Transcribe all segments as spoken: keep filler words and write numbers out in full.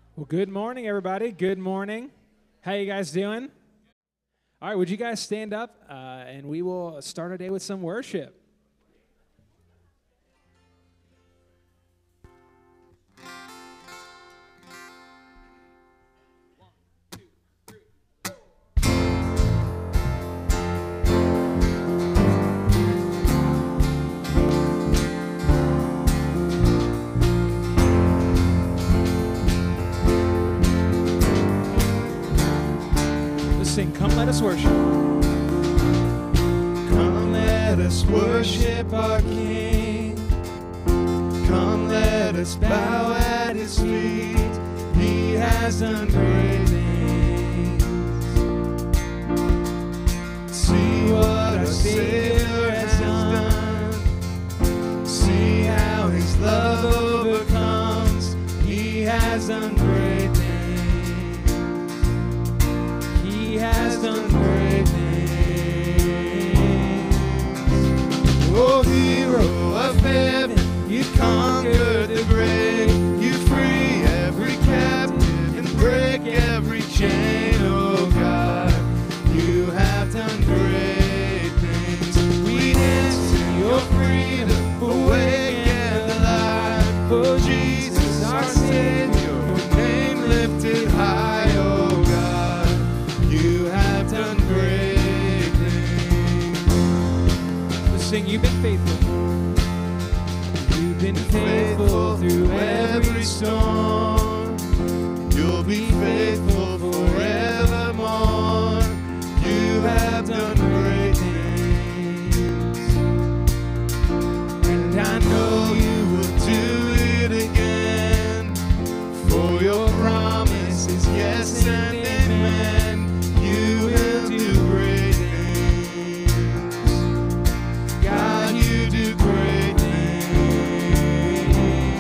Well, good morning, everybody. Good morning. How you guys doing? All right, would you guys stand up, uh, and we will start our day with some worship. Sing, come let us worship. Come let us worship our King. Come let us bow at His feet. He has done great things. See what our Savior has done. See how His love overcomes. He has done great things. He has done great things. Oh, hero of heaven, you conquered the grave. You free every captive and break every chain. Oh, God, you have done great things. We dance in your freedom, awake and alive. Oh, Jesus, our Savior, your name lifted high. Oh, you have done great things. Let's sing, you've been faithful. You've been faithful through every storm. You'll be faithful forevermore. You have done great things. And I know you will do it again. For your promise is yes and amen. You will do great things. God, you do great things.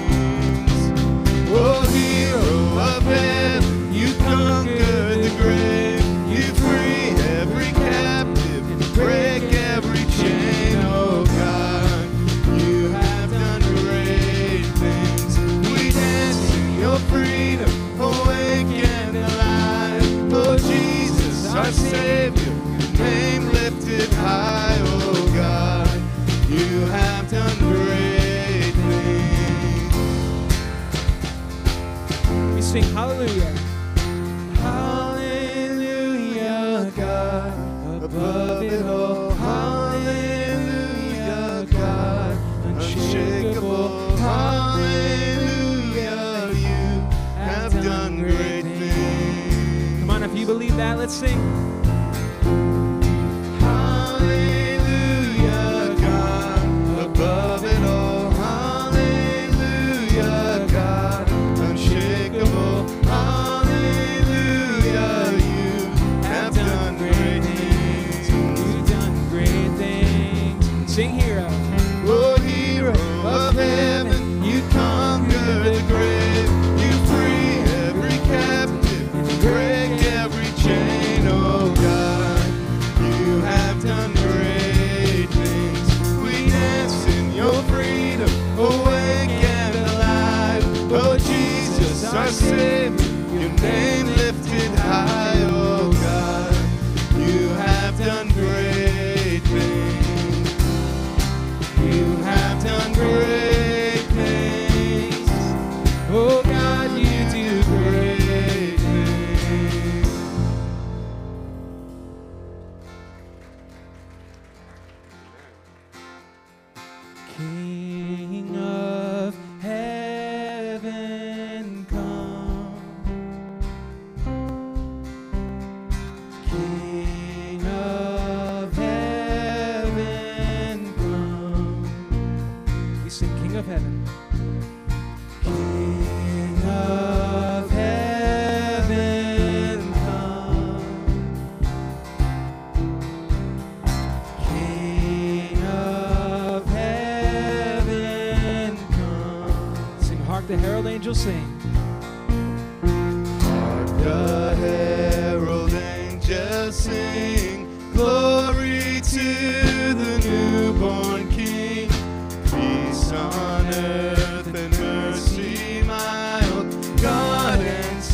Oh, hero of heaven, you conquered the grave. You free every captive and break every chain. Oh, God, you have done great things. We dance in your freedom, awake and alive. Oh, Jesus, our Savior, your name lifted high. Oh, God, you have done great things. We sing hallelujah. Hallelujah, God, above it all. Hallelujah, God, unshakable. Hallelujah, you have done great things. Come on, if you believe that, let's sing. Hallelujah, God, above it all. Hallelujah, God, unshakable. Hallelujah, you have done great things. You've done great things. Sing, hero. Oh, hero of heaven, you conquer the grave. You free every captive and break every chain. Oh, God, you have done great things. We dance in your freedom, awake and alive. Oh, Jesus, our Savior, your name lifted high. Oh, God, you have done great things. You have done great things. Oh, God, you do great things. King of heaven, come. King of heaven, come. We sing King of heaven. King of heaven, come. King of heaven, come. Sing, hark the herald angels sing. Hark the herald angels sing, glory to the newborn King. Peace on earth and mercy mild, God and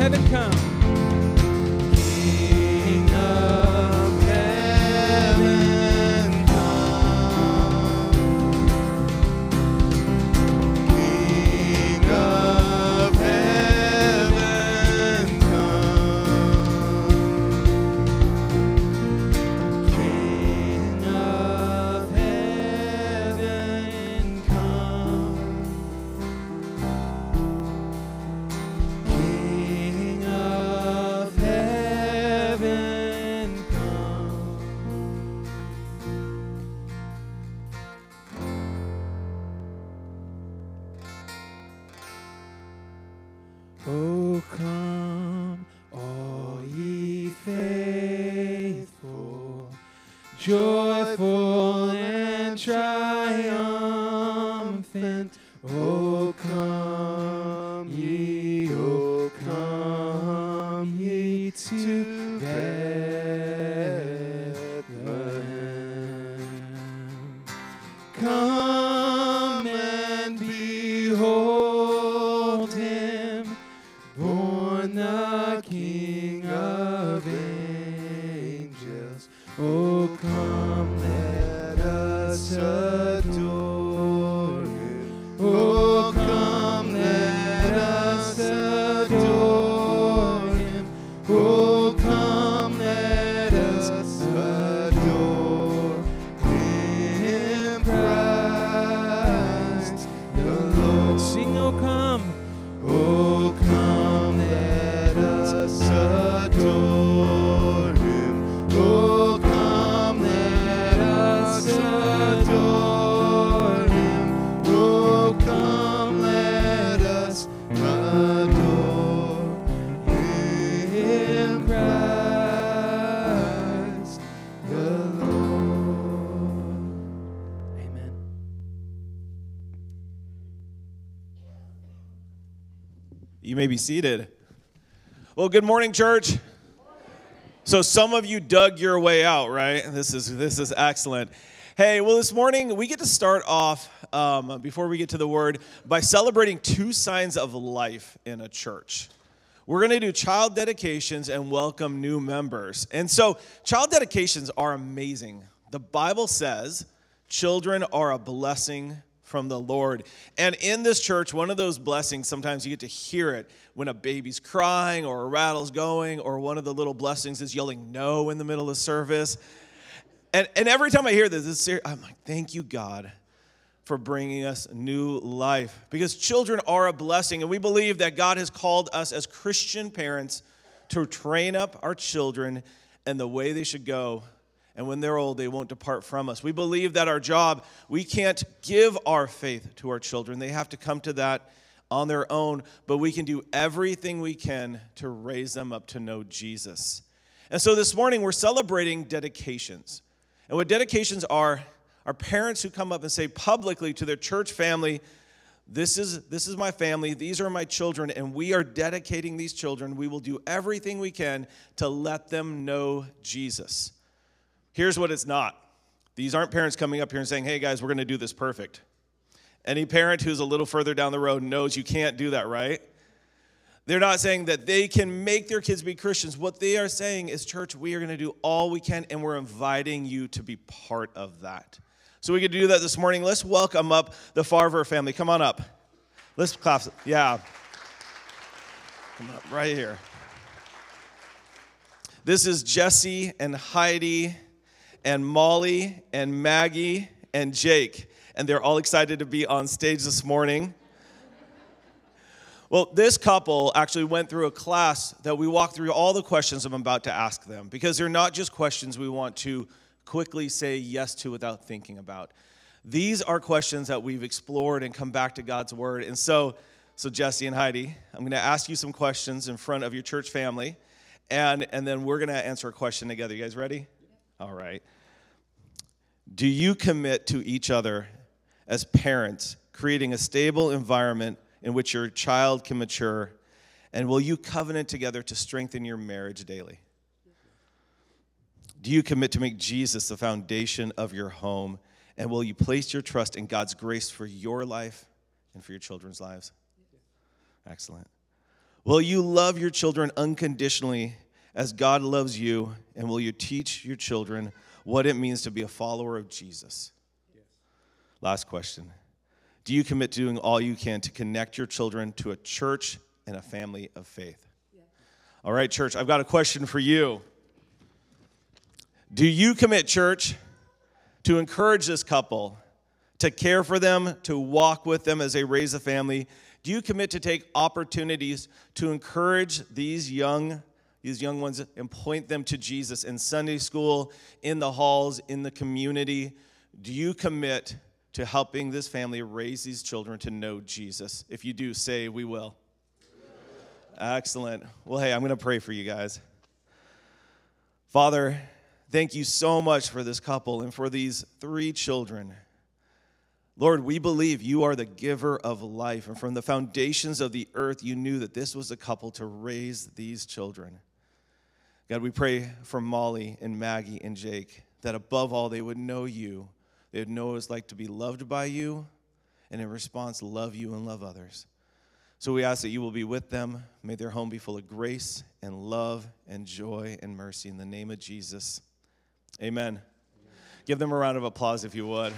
heaven come. King of heaven come. King of heaven come. King of heaven come. King of heaven come. Oh, come, all ye faithful, joyful and triumphant. Oh, come ye, oh, come ye to Bethlehem. Come and behold him, born the King of angels. Oh, come, let us adore him. Oh, come, let us adore him. Oh, come, let us adore him, Christ the Lord. Sing, oh come. Oh, come, let us adore him. Oh, come, let us adore him. Oh, come, let us adore him, Christ the Lord. Amen. You may be seated. Well, good morning, church. So some of you dug your way out, right? This is this is excellent. Hey, well, this morning we get to start off, um, before we get to the word, by celebrating two signs of life in a church. We're going to do child dedications and welcome new members. And so child dedications are amazing. The Bible says children are a blessing from the Lord. And in this church, one of those blessings, sometimes you get to hear it when a baby's crying or a rattle's going, or one of the little blessings is yelling no in the middle of service. And, and every time I hear this, this ser- I'm like, thank you, God, for bringing us new life. Because children are a blessing, and we believe that God has called us as Christian parents to train up our children in the way they should go. And when they're old, they won't depart from us. We believe that our job, we can't give our faith to our children. They have to come to that on their own, but we can do everything we can to raise them up to know Jesus. And so this morning, we're celebrating dedications. And what dedications are, are parents who come up and say publicly to their church family, this is, this is my family, these are my children, and we are dedicating these children. We will do everything we can to let them know Jesus. Here's what it's not. These aren't parents coming up here and saying, hey guys, we're going to do this perfect. Any parent who's a little further down the road knows you can't do that, right? They're not saying that they can make their kids be Christians. What they are saying is, church, we are going to do all we can, and we're inviting you to be part of that. So we can do that this morning. Let's welcome up the Farver family. Come on up. Let's clap. Yeah. Come on up right here. This is Jesse and Heidi and Molly and Maggie and Jake. And they're all excited to be on stage this morning. Well, this couple actually went through a class that we walked through all the questions I'm about to ask them, because they're not just questions we want to quickly say yes to without thinking about. These are questions that we've explored and come back to God's word. And so, so Jesse and Heidi, I'm going to ask you some questions in front of your church family, and, and then we're going to answer a question together. You guys ready? All right. Do you commit to each other as parents, creating a stable environment in which your child can mature, and will you covenant together to strengthen your marriage daily? Do you commit to make Jesus the foundation of your home, and will you place your trust in God's grace for your life and for your children's lives? Excellent. Will you love your children unconditionally as God loves you? And will you teach your children what it means to be a follower of Jesus? Yes. Last question. Do you commit to doing all you can to connect your children to a church and a family of faith? Yes. All right, church, I've got a question for you. Do you commit, church, to encourage this couple, to care for them, to walk with them as they raise a family? Do you commit to take opportunities to encourage these young, these young ones and point them to Jesus in Sunday school, in the halls, in the community? Do you commit to helping this family raise these children to know Jesus? If you do, say, we will. Excellent. Well, hey, I'm going to pray for you guys. Father, thank you so much for this couple and for these three children. Lord, we believe you are the giver of life, and from the foundations of the earth, you knew that this was a couple to raise these children. God, we pray for Molly and Maggie and Jake, that above all, they would know you. They would know what it's like to be loved by you, and in response, love you and love others. So we ask that you will be with them. May their home be full of grace and love and joy and mercy. In the name of Jesus, amen. Amen. Give them a round of applause if you would.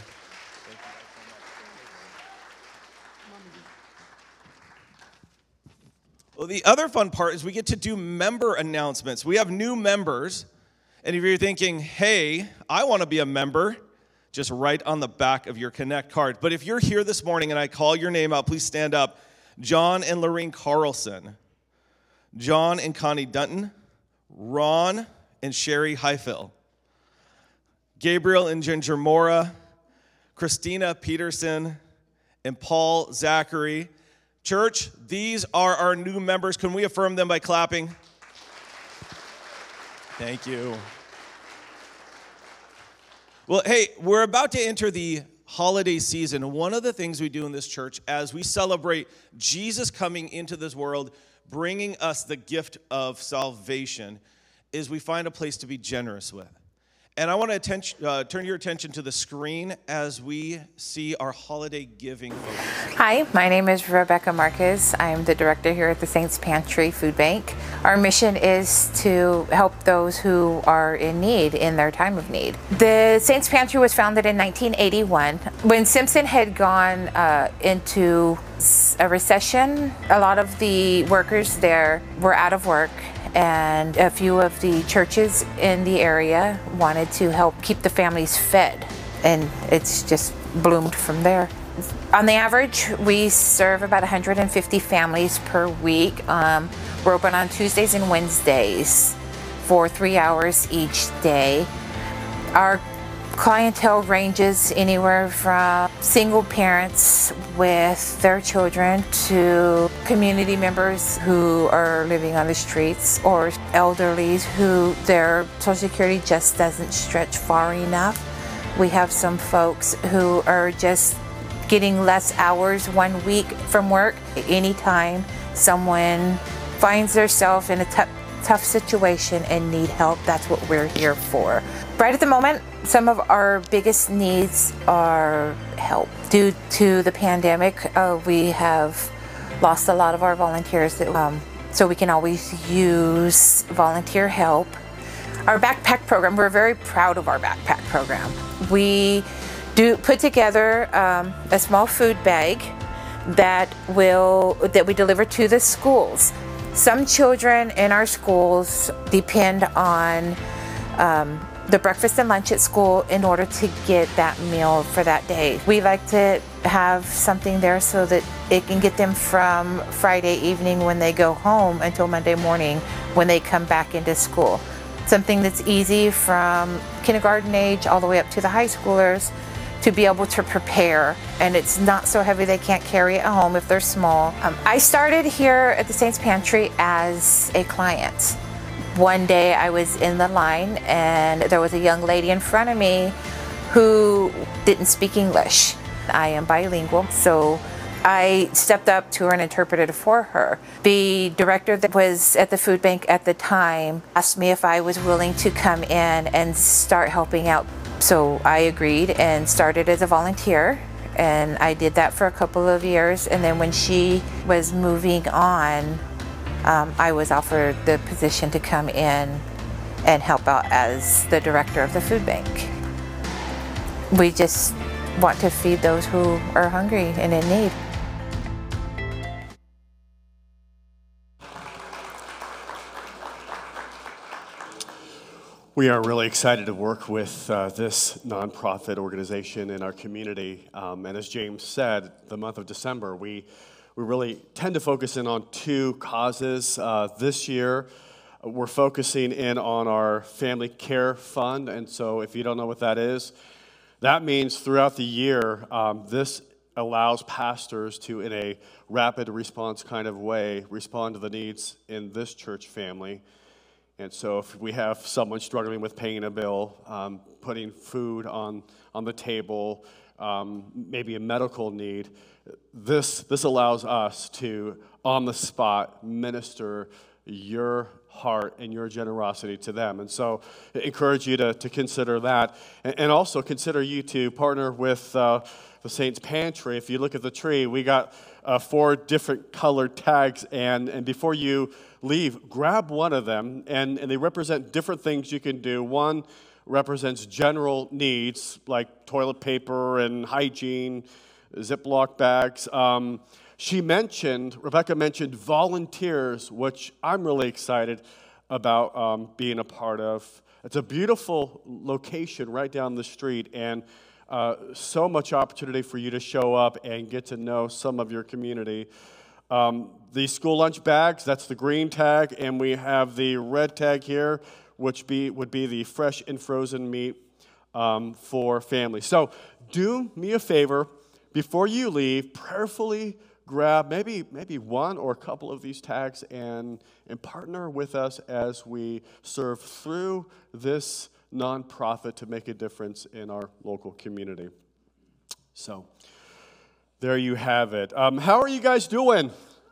Well, the other fun part is we get to do member announcements. We have new members, and if you're thinking, hey, I want to be a member, just write on the back of your Connect card. But if you're here this morning and I call your name out, please stand up. John and Lorraine Carlson, John and Connie Dunton, Ron and Sherry Heifel, Gabriel and Ginger Mora, Christina Peterson, and Paul Zachary. Church, these are our new members. Can we affirm them by clapping? Thank you. Well, hey, we're about to enter the holiday season. One of the things we do in this church as we celebrate Jesus coming into this world, bringing us the gift of salvation, is we find a place to be generous with. And I want to attention, uh, turn your attention to the screen as we see our holiday giving focus. Hi, my name is Rebecca Marquez. I'm the director here at the Saints Pantry Food Bank. Our mission is to help those who are in need in their time of need. The Saints Pantry was founded in nineteen eighty-one. When Simpson had gone uh, into a recession, a lot of the workers there were out of work, and a few of the churches in the area wanted to help keep the families fed, and it's just bloomed from there. On the average, we serve about one hundred fifty families per week. Um, we're open on Tuesdays and Wednesdays for three hours each day. Our clientele ranges anywhere from single parents with their children to community members who are living on the streets, or elderly who their Social Security just doesn't stretch far enough. We have some folks who are just getting less hours one week from work. Anytime someone finds themselves in a tough tough situation and need help, that's what we're here for. Right at the moment, some of our biggest needs are help. Due to the pandemic, uh, we have lost a lot of our volunteers, that, um, so we can always use volunteer help. Our backpack program, we're very proud of our backpack program. We do put together um, a small food bag that will that we deliver to the schools. Some children in our schools depend on um, the breakfast and lunch at school in order to get that meal for that day. We like to have something there so that it can get them from Friday evening when they go home until Monday morning when they come back into school. Something that's easy from kindergarten age all the way up to the high schoolers to be able to prepare, and it's not so heavy they can't carry it home if they're small. Um, I started here at the Saints Pantry as a client. One day I was in the line and there was a young lady in front of me who didn't speak English. I am bilingual, so I stepped up to her and interpreted for her. The director that was at the food bank at the time asked me if I was willing to come in and start helping out. So I agreed and started as a volunteer, and I did that for a couple of years. And then when she was moving on, um, I was offered the position to come in and help out as the director of the food bank. We just want to feed those who are hungry and in need. We are really excited to work with uh, this nonprofit organization in our community. Um, and as James said, the month of December, we, we really tend to focus in on two causes. Uh, this year, we're focusing in on our Family Care Fund. And so if you don't know what that is, that means throughout the year, um, this allows pastors to, in a rapid response kind of way, respond to the needs in this church family. And so if we have someone struggling with paying a bill, um, putting food on, on the table, um, maybe a medical need, this, this allows us to, on the spot, minister your heart and your generosity to them. And so I encourage you to, to consider that. And, and also consider you to partner with uh, the Saints Pantry. If you look at the tree, we got uh, four different colored tags. And, and before you leave, grab one of them, and, and they represent different things you can do. One represents general needs, like toilet paper and hygiene, Ziploc bags. Um, she mentioned, Rebecca mentioned volunteers, which I'm really excited about um, being a part of. It's a beautiful location right down the street, and uh, so much opportunity for you to show up and get to know some of your community. Um, the school lunch bags, that's the green tag, and we have the red tag here, which be, would be the fresh and frozen meat um, for families. So do me a favor, before you leave, prayerfully grab maybe maybe one or a couple of these tags and, and partner with us as we serve through this nonprofit to make a difference in our local community. So there you have it. Um, how are you guys doing?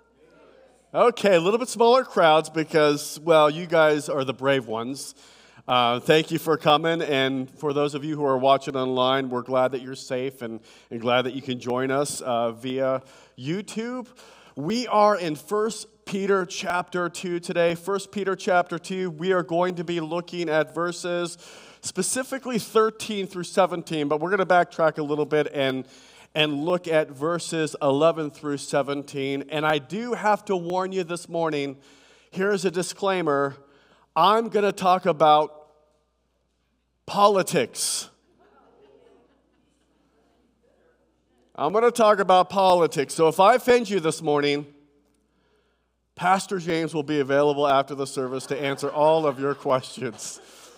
Okay, a little bit smaller crowds because, well, you guys are the brave ones. Uh, thank you for coming, and for those of you who are watching online, we're glad that you're safe and, and glad that you can join us uh, via YouTube. We are in First Peter chapter two today. First Peter chapter two, we are going to be looking at verses specifically thirteen through seventeen, but we're going to backtrack a little bit and and look at verses eleven through seventeen. And I do have to warn you this morning, here's a disclaimer, I'm going to talk about politics. I'm going to talk about politics. So if I offend you this morning, Pastor James will be available after the service to answer all of your questions.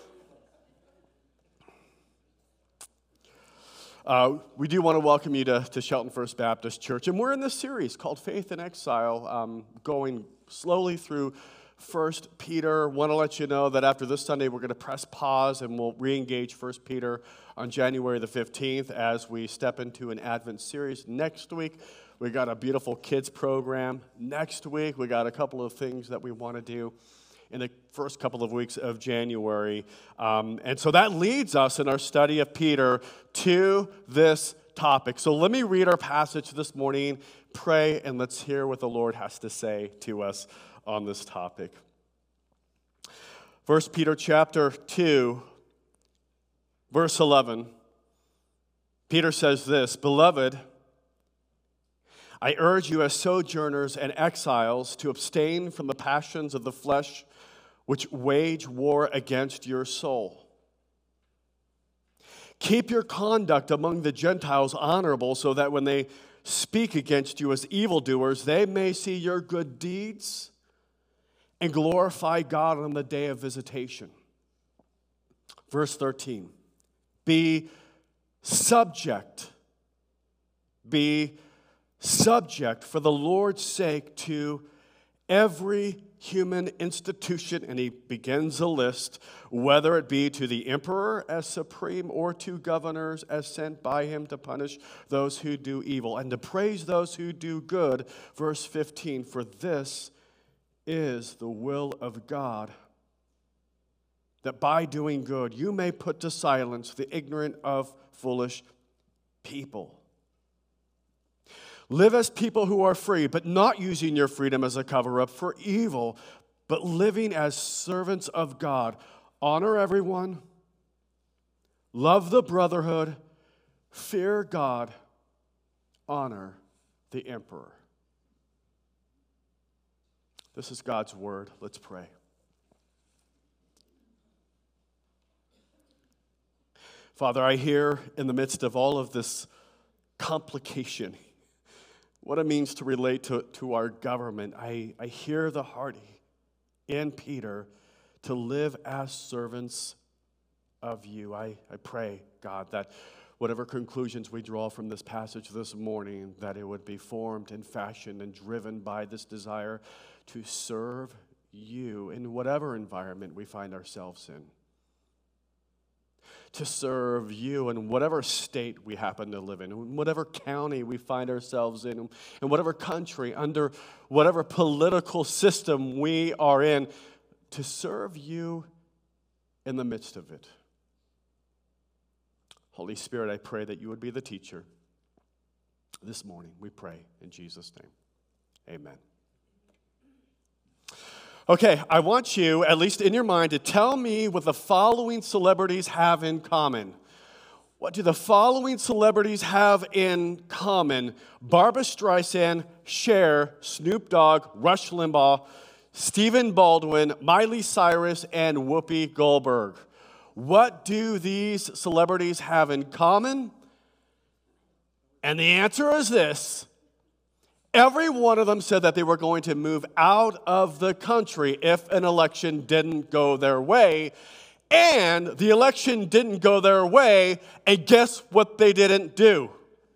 Uh, we do want to welcome you to, to Shelton First Baptist Church, and we're in this series called Faith in Exile, um, going slowly through First Peter. Want to let you know that after this Sunday, we're going to press pause, and we'll re-engage First Peter on January the fifteenth as we step into an Advent series. Next week, we got a beautiful kids program. Next week, we got a couple of things that we want to do in the first couple of weeks of January. Um, and so that leads us in our study of Peter to this topic. So let me read our passage this morning, pray, and let's hear what the Lord has to say to us on this topic. First Peter chapter two, verse eleven. Peter says this, "Beloved, I urge you as sojourners and exiles to abstain from the passions of the flesh which wage war against your soul. Keep your conduct among the Gentiles honorable, so that when they speak against you as evildoers, they may see your good deeds and glorify God on the day of visitation." Verse thirteen, "Be subject, be subject for the Lord's sake to every human institution," and he begins a list, "whether it be to the emperor as supreme or to governors as sent by him to punish those who do evil and to praise those who do good." Verse fifteen, "For this is the will of God, that by doing good you may put to silence the ignorant of foolish people." Live as people who are free, but not using your freedom as a cover-up for evil, but living as servants of God. Honor everyone. Love the brotherhood. Fear God. Honor the emperor. This is God's word. Let's pray. Father, I hear in the midst of all of this complication what it means to relate to, to our government. I, I hear the heart in Peter to live as servants of you. I, I pray, God, that whatever conclusions we draw from this passage this morning, that it would be formed and fashioned and driven by this desire to serve you in whatever environment we find ourselves in. To serve you in whatever state we happen to live in, in whatever county we find ourselves in, in whatever country, under whatever political system we are in, to serve you in the midst of it. Holy Spirit, I pray that you would be the teacher this morning. We pray in Jesus' name. Amen. Okay, I want you, at least in your mind, to tell me what the following celebrities have in common. What do the following celebrities have in common? Barbra Streisand, Cher, Snoop Dogg, Rush Limbaugh, Stephen Baldwin, Miley Cyrus, and Whoopi Goldberg. What do these celebrities have in common? And the answer is this. Every one of them said that they were going to move out of the country if an election didn't go their way. And the election didn't go their way, and guess what they didn't do?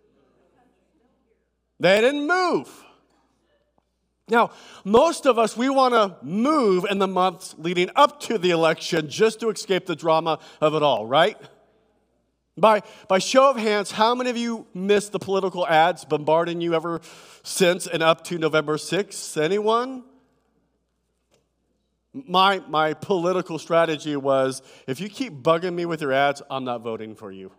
They didn't move. Now, most of us, we want to move in the months leading up to the election just to escape the drama of it all, right? By, by show of hands, how many of you missed the political ads bombarding you ever since and up to November sixth? Anyone? My, my political strategy was, if you keep bugging me with your ads, I'm not voting for you.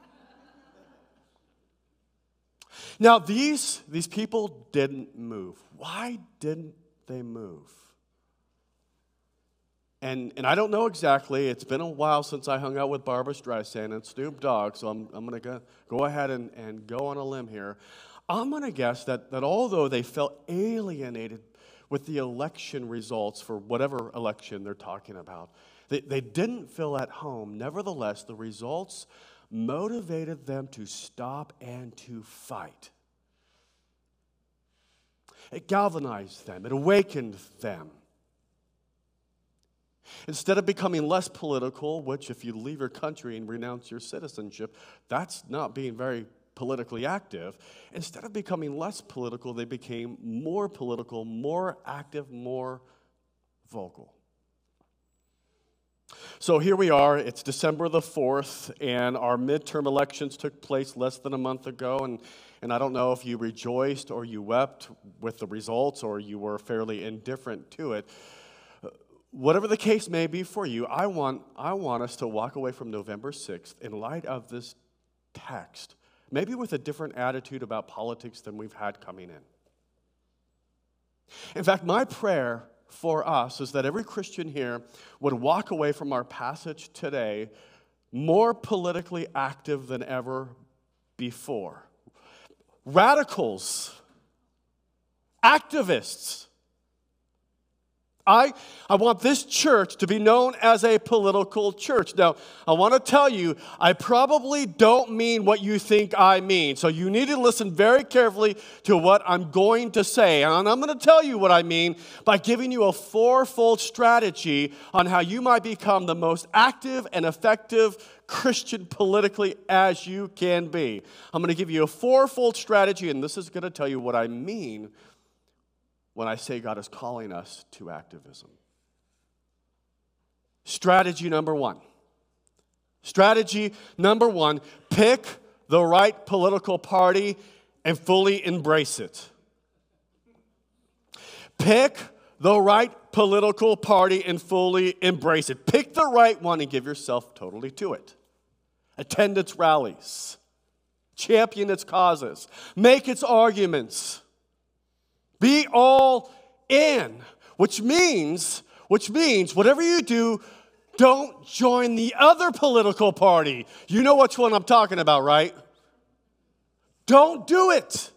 Now, these, these people didn't move. Why didn't they move? And, and I don't know exactly. It's been a while since I hung out with Barbra Streisand and Snoop Dogg, so I'm, I'm going to go, go ahead and, and go on a limb here. I'm going to guess that, that although they felt alienated with the election results for whatever election they're talking about, they, they didn't feel at home. Nevertheless, the results motivated them to stop and to fight. It galvanized them. It awakened them. Instead of becoming less political, which if you leave your country and renounce your citizenship, that's not being very politically active. Instead of becoming less political, they became more political, more active, more vocal. So here we are, it's December the fourth, and our midterm elections took place less than a month ago, and, and I don't know if you rejoiced or you wept with the results or you were fairly indifferent to it. Whatever the case may be for you, I want, I want us to walk away from November sixth in light of this text, maybe with a different attitude about politics than we've had coming in. In fact, my prayer for us is that every Christian here would walk away from our passage today more politically active than ever before. Radicals, activists. I, I want this church to be known as a political church. Now, I want to tell you, I probably don't mean what you think I mean. So you need to listen very carefully to what I'm going to say. And I'm going to tell you what I mean by giving you a fourfold strategy on how you might become the most active and effective Christian politically as you can be. I'm going to give you a fourfold strategy, and this is going to tell you what I mean when I say God is calling us to activism. Strategy number one. Strategy number one, pick the right political party and fully embrace it. Pick the right political party and fully embrace it. Pick the right one and give yourself totally to it. Attend its rallies. champion its causes, make its arguments, be all in, which means, which means whatever you do, don't join the other political party. You know which one I'm talking about, right? Don't do it.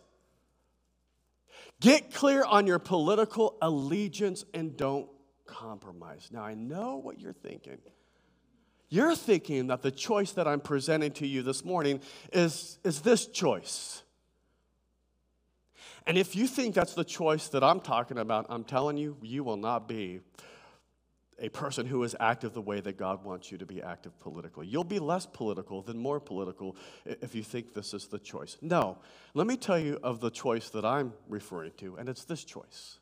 Get clear on your political allegiance and don't compromise. Now, I know what you're thinking. You're thinking that the choice that I'm presenting to you this morning is, is this choice. And if you think that's the choice that I'm talking about, I'm telling you, you will not be a person who is active the way that God wants you to be active politically. You'll be less political than more political if you think this is the choice. No, let me tell you of the choice that I'm referring to, and it's this choice.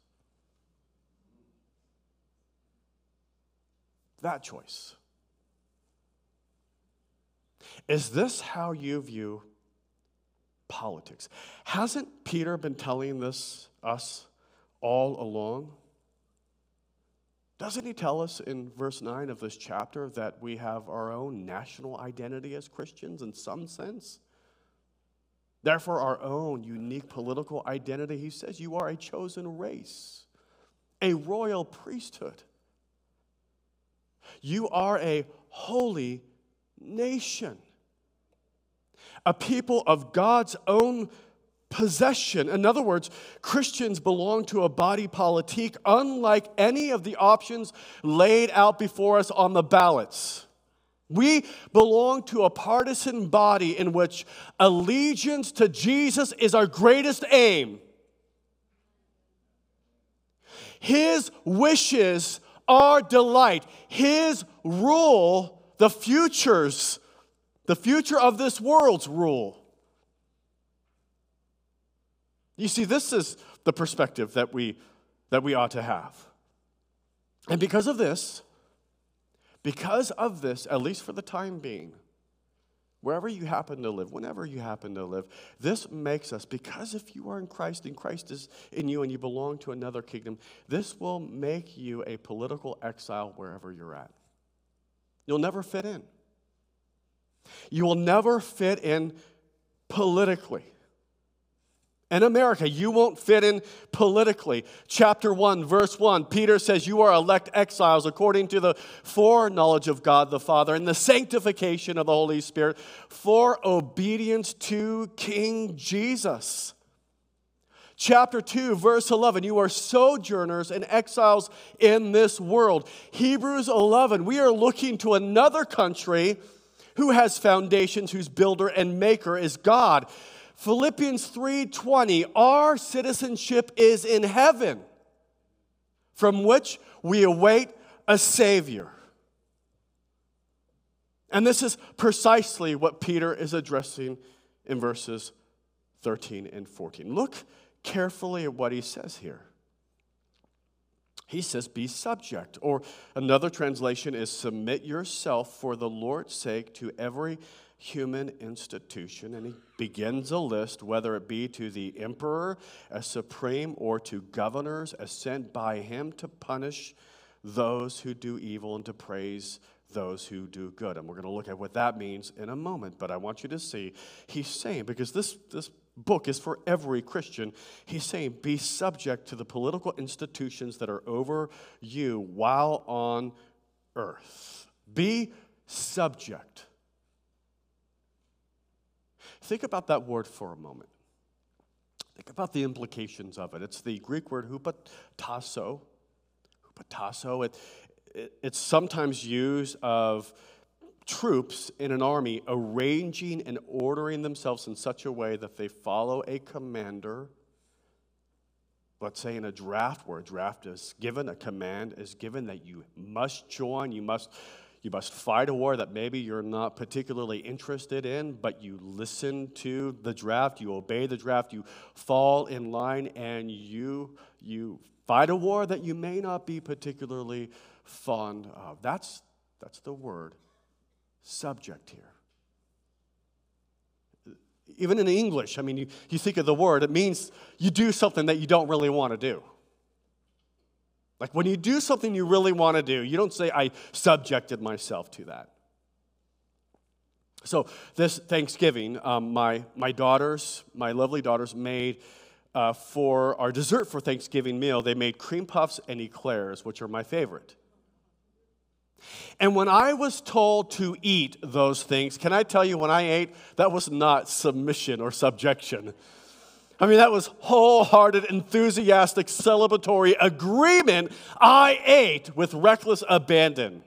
That choice. Is this how you view politics? Hasn't Peter been telling this us all along? Doesn't he tell us in verse nine of this chapter that we have our own national identity as Christians in some sense? Therefore, our own unique political identity. He says you are a chosen race, a royal priesthood. You are a holy nation, a people of God's own possession. In other words, Christians belong to a body politique unlike any of the options laid out before us on the ballots. We belong to a partisan body in which allegiance to Jesus is our greatest aim. His wishes our delight. His rule, the futures, the future of this world's rule. You see, this is the perspective that we, that we ought to have. And because of this, because of this, at least for the time being, wherever you happen to live, whenever you happen to live, this makes us, because if you are in Christ and Christ is in you and you belong to another kingdom, this will make you a political exile wherever you're at. You'll never fit in. You will never fit in politically. In America, you won't fit in politically. Chapter one, verse one, Peter says, you are elect exiles according to the foreknowledge of God the Father and the sanctification of the Holy Spirit for obedience to King Jesus. Chapter two, verse eleven, you are sojourners and exiles in this world. Hebrews eleven, we are looking to another country who has foundations, whose builder and maker is God. Philippians three twenty, our citizenship is in heaven, from which we await a Savior. And this is precisely what Peter is addressing in verses thirteen and fourteen. Look carefully at what he says here. He says, be subject, or another translation is submit yourself for the Lord's sake to every human institution. And he begins a list, whether it be to the emperor as supreme or to governors as sent by him to punish those who do evil and to praise those who do good. And we're going to look at what that means in a moment. But I want you to see, he's saying, because this, this book is for every Christian, he's saying, be subject to the political institutions that are over you while on earth. Be subject. Think about that word for a moment. Think about the implications of it. It's the Greek word hupotasso. Hupotasso. It, it, it's sometimes used of troops in an army arranging and ordering themselves in such a way that they follow a commander. Let's say in a draft, where a draft is given, a command is given that you must join, you must You must fight a war that maybe you're not particularly interested in, but you listen to the draft, you obey the draft, you fall in line, and you, you fight a war that you may not be particularly fond of. That's, that's the word subject here. Even in English, I mean, you, you think of the word, it means you do something that you don't really want to do. Like when you do something you really want to do, you don't say, I subjected myself to that. So this Thanksgiving, um, my, my daughters, my lovely daughters made uh, for our dessert for Thanksgiving meal, they made cream puffs and eclairs, which are my favorite. And when I was told to eat those things, can I tell you, when I ate, that was not submission or subjection. I mean, that was wholehearted, enthusiastic, celebratory agreement. I ate with reckless abandon.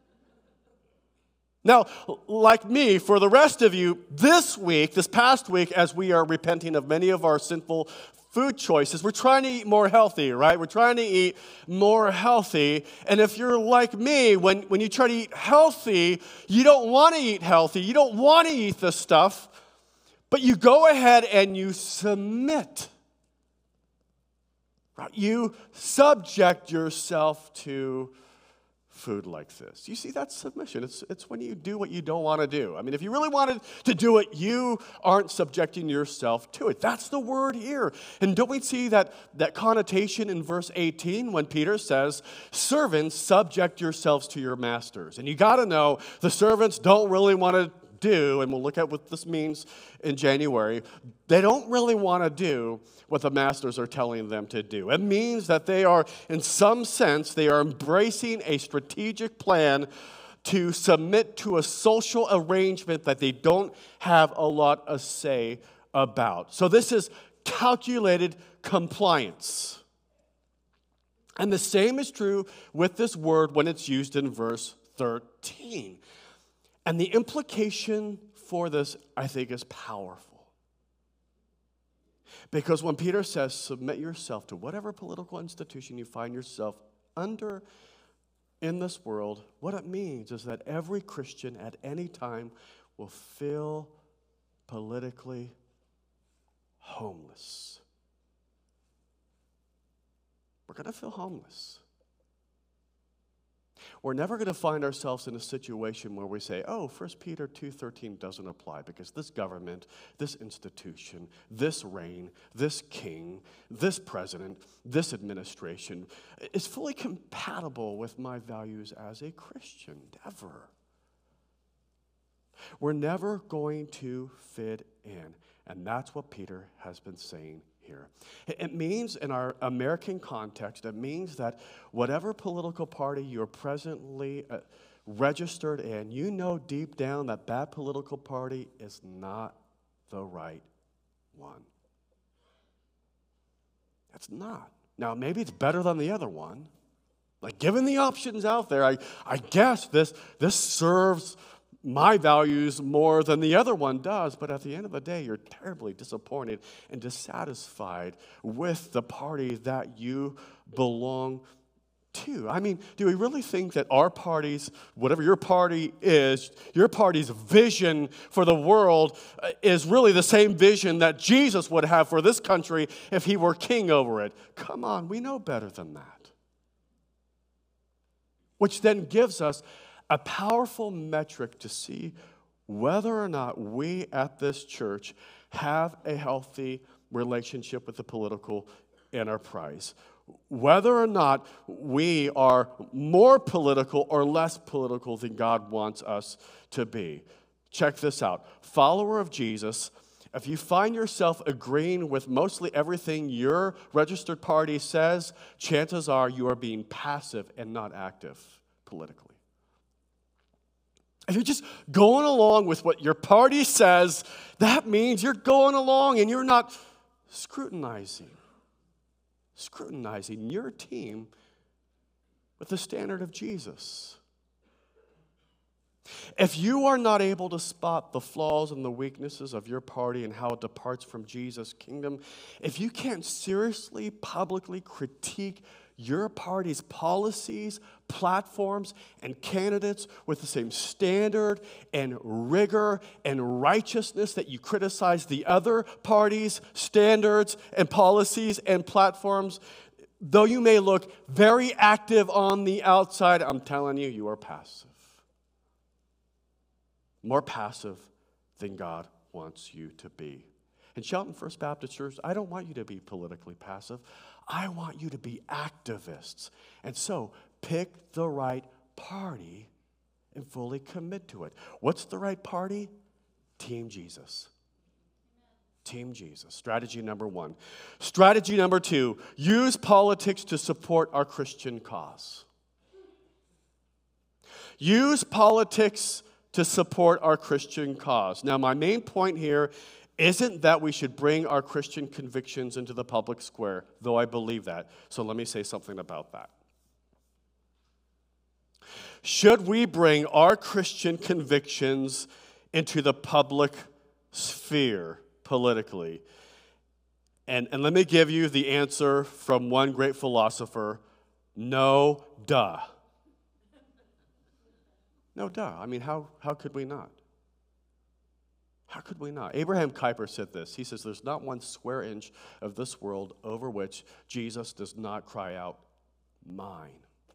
Now, like me, for the rest of you, this week, this past week, as we are repenting of many of our sinful food choices, we're trying to eat more healthy, right? We're trying to eat more healthy. And if you're like me, when, when you try to eat healthy, you don't want to eat healthy. You don't want to eat this stuff, but you go ahead and you submit. Right? You subject yourself to food like this. You see, that's submission. It's, it's when you do what you don't want to do. I mean, if you really wanted to do it, you aren't subjecting yourself to it. That's the word here. And don't we see that, that connotation in verse eighteen when Peter says, servants, subject yourselves to your masters. And you got to know the servants don't really want to do, and we'll look at what this means in January, they don't really want to do what the masters are telling them to do. It means that they are, in some sense, they are embracing a strategic plan to submit to a social arrangement that they don't have a lot of say about. So this is calculated compliance. And the same is true with this word when it's used in verse thirteen. And the implication for this, I think, is powerful. Because when Peter says, submit yourself to whatever political institution you find yourself under in this world, what it means is that every Christian at any time will feel politically homeless. We're going to feel homeless. We're never going to find ourselves in a situation where we say, oh, First Peter two thirteen doesn't apply because this government, this institution, this reign, this king, this president, this administration is fully compatible with my values as a Christian. Never. We're never going to fit in. And that's what Peter has been saying here. It means, in our American context, it means that whatever political party you're presently uh, registered in, you know deep down that that political party is not the right one. It's not. Now, maybe it's better than the other one. Like, given the options out there, I, I guess this, this serves my values more than the other one does, but at the end of the day, you're terribly disappointed and dissatisfied with the party that you belong to. I mean, do we really think that our parties, whatever your party is, your party's vision for the world is really the same vision that Jesus would have for this country if he were king over it? Come on, we know better than that. Which then gives us a powerful metric to see whether or not we at this church have a healthy relationship with the political enterprise. Whether or not we are more political or less political than God wants us to be. Check this out. Follower of Jesus, if you find yourself agreeing with mostly everything your registered party says, chances are you are being passive and not active politically. If you're just going along with what your party says, that means you're going along and you're not scrutinizing, scrutinizing your team with the standard of Jesus. If you are not able to spot the flaws and the weaknesses of your party and how it departs from Jesus' kingdom, if you can't seriously, publicly critique your party's policies, platforms, and candidates with the same standard and rigor and righteousness that you criticize the other party's standards and policies and platforms, though you may look very active on the outside, I'm telling you, you are passive. More passive than God wants you to be. In Shelton First Baptist Church, I don't want you to be politically passive. I want you to be activists. And so, pick the right party and fully commit to it. What's the right party? Team Jesus. Team Jesus. Strategy number one. Strategy number two, use politics to support our Christian cause. Use politics to support our Christian cause. Now, my main point here isn't that we should bring our Christian convictions into the public square, though I believe that. So let me say something about that. Should we bring our Christian convictions into the public sphere politically? And, and let me give you the answer from one great philosopher. No, duh. No, duh. I mean, how, how could we not? How could we not? Abraham Kuyper said this. He says, there's not one square inch of this world over which Jesus does not cry out, mine.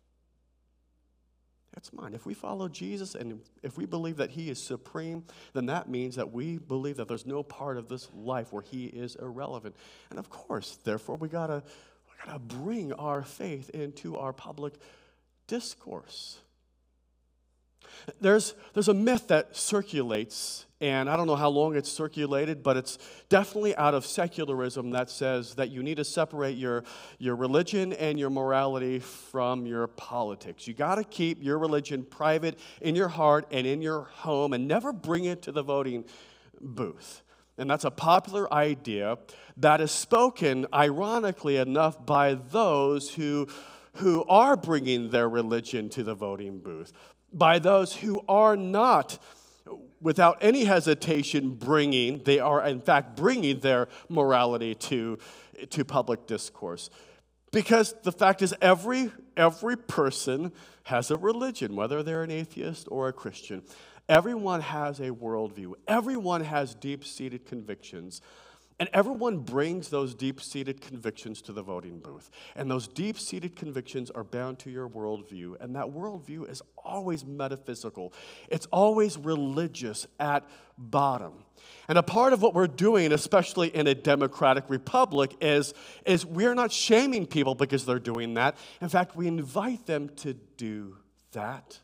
That's mine. If we follow Jesus and if we believe that he is supreme, then that means that we believe that there's no part of this life where he is irrelevant. And of course, therefore, we gotta, we gotta bring our faith into our public discourse. There's, there's a myth that circulates, and I don't know how long it's circulated, but it's definitely out of secularism that says that you need to separate your, your religion and your morality from your politics. You got to keep your religion private in your heart and in your home and never bring it to the voting booth. And that's a popular idea that is spoken, ironically enough, by those who, who are bringing their religion to the voting booth, by those who are not, without any hesitation, bringing, they are in fact bringing their morality to, to public discourse. Because the fact is, every, every person has a religion, whether they're an atheist or a Christian. Everyone has a worldview. Everyone has deep-seated convictions. And everyone brings those deep-seated convictions to the voting booth. And those deep-seated convictions are bound to your worldview. And that worldview is always metaphysical. It's always religious at bottom. And a part of what we're doing, especially in a democratic republic, is, is we're not shaming people because they're doing that. In fact, we invite them to do that.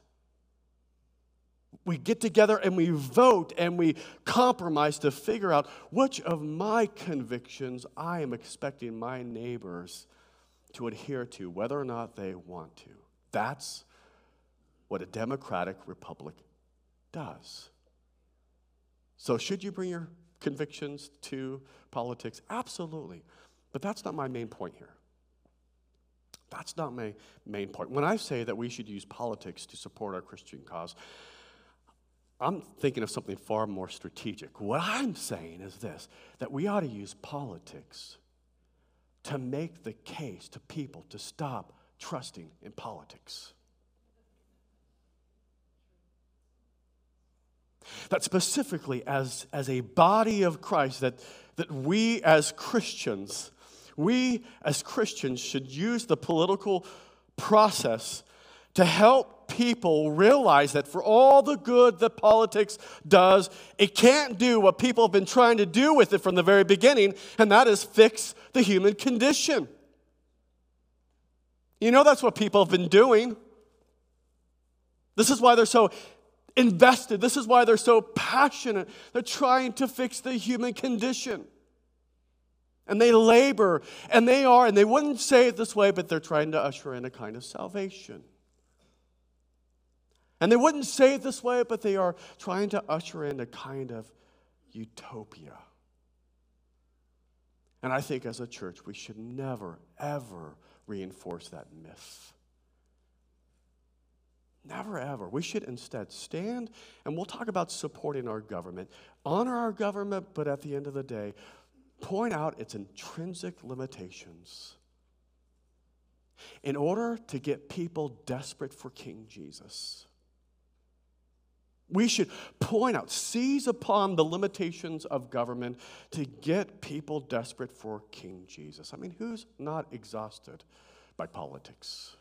We get together and we vote and we compromise to figure out which of my convictions I am expecting my neighbors to adhere to, whether or not they want to. That's what a democratic republic does. So should you bring your convictions to politics? Absolutely. But that's not my main point here. That's not my main point. When I say that we should use politics to support our Christian cause, I'm thinking of something far more strategic. What I'm saying is this, that we ought to use politics to make the case to people to stop trusting in politics. That specifically as, as a body of Christ, that, that we as Christians, we as Christians should use the political process to help people realize that for all the good that politics does, it can't do what people have been trying to do with it from the very beginning, and that is fix the human condition. You know that's what people have been doing. This is why they're so invested. This is why they're so passionate. They're trying to fix the human condition. And they labor, and they are, and they wouldn't say it this way, but they're trying to usher in a kind of salvation. And they wouldn't say it this way, but they are trying to usher in a kind of utopia. And I think as a church, we should never, ever reinforce that myth. Never, ever. We should instead stand, and we'll talk about supporting our government, honor our government, but at the end of the day, point out its intrinsic limitations in order to get people desperate for King Jesus. We should point out, seize upon the limitations of government to get people desperate for King Jesus. I mean, who's not exhausted by politics?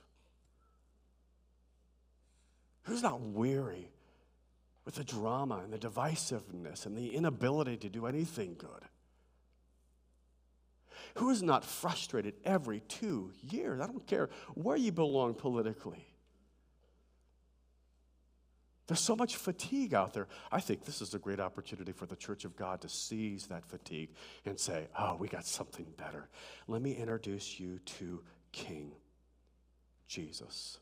Who's not weary with the drama and the divisiveness and the inability to do anything good? Who is not frustrated every two years? I don't care where you belong politically. There's so much fatigue out there. I think this is a great opportunity for the church of God to seize that fatigue and say, oh, we got something better. Let me introduce you to King Jesus.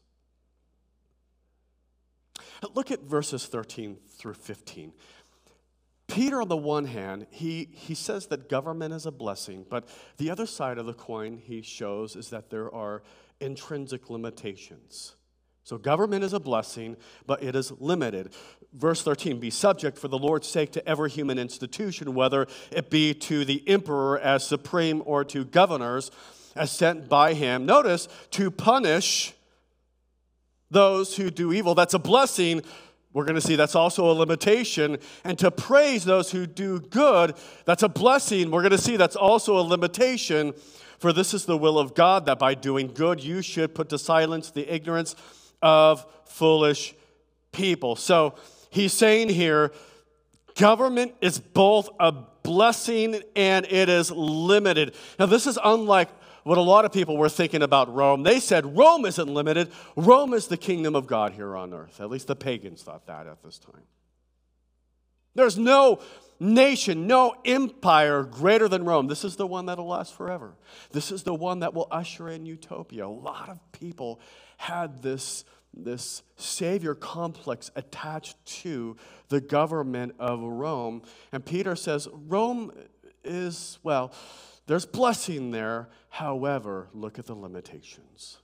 Look at verses thirteen through fifteen. Peter, on the one hand, he, he says that government is a blessing, but the other side of the coin he shows is that there are intrinsic limitations. So government is a blessing, but it is limited. Verse thirteen, be subject for the Lord's sake to every human institution, whether it be to the emperor as supreme or to governors as sent by him. Notice, to punish those who do evil. That's a blessing. We're going to see that's also a limitation. And to praise those who do good, that's a blessing. We're going to see that's also a limitation. For this is the will of God, that by doing good you should put to silence the ignorance of foolish people. So he's saying here, government is both a blessing and it is limited. Now this is unlike what a lot of people were thinking about Rome. They said Rome isn't limited. Rome is the kingdom of God here on earth. At least the pagans thought that at this time. There's no nation, no empire greater than Rome. This is the one that will last forever. This is the one that will usher in utopia. A lot of people had this, this savior complex attached to the government of Rome. And Peter says, Rome is, well, there's blessing there. However, look at the limitations.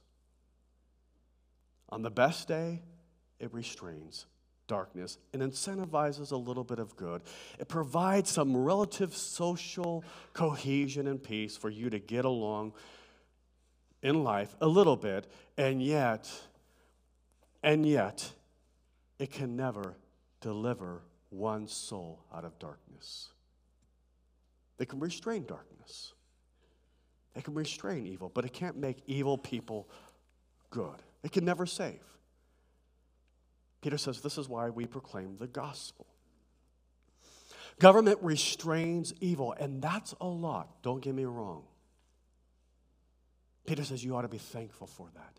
On the best day, it restrains darkness and incentivizes a little bit of good. It provides some relative social cohesion and peace for you to get along in life a little bit, and yet, and yet, it can never deliver one soul out of darkness. They can restrain darkness. They can restrain evil, but it can't make evil people good. It can never save. Peter says this is why we proclaim the gospel. Government restrains evil, and that's a lot. Don't get me wrong. Peter says you ought to be thankful for that.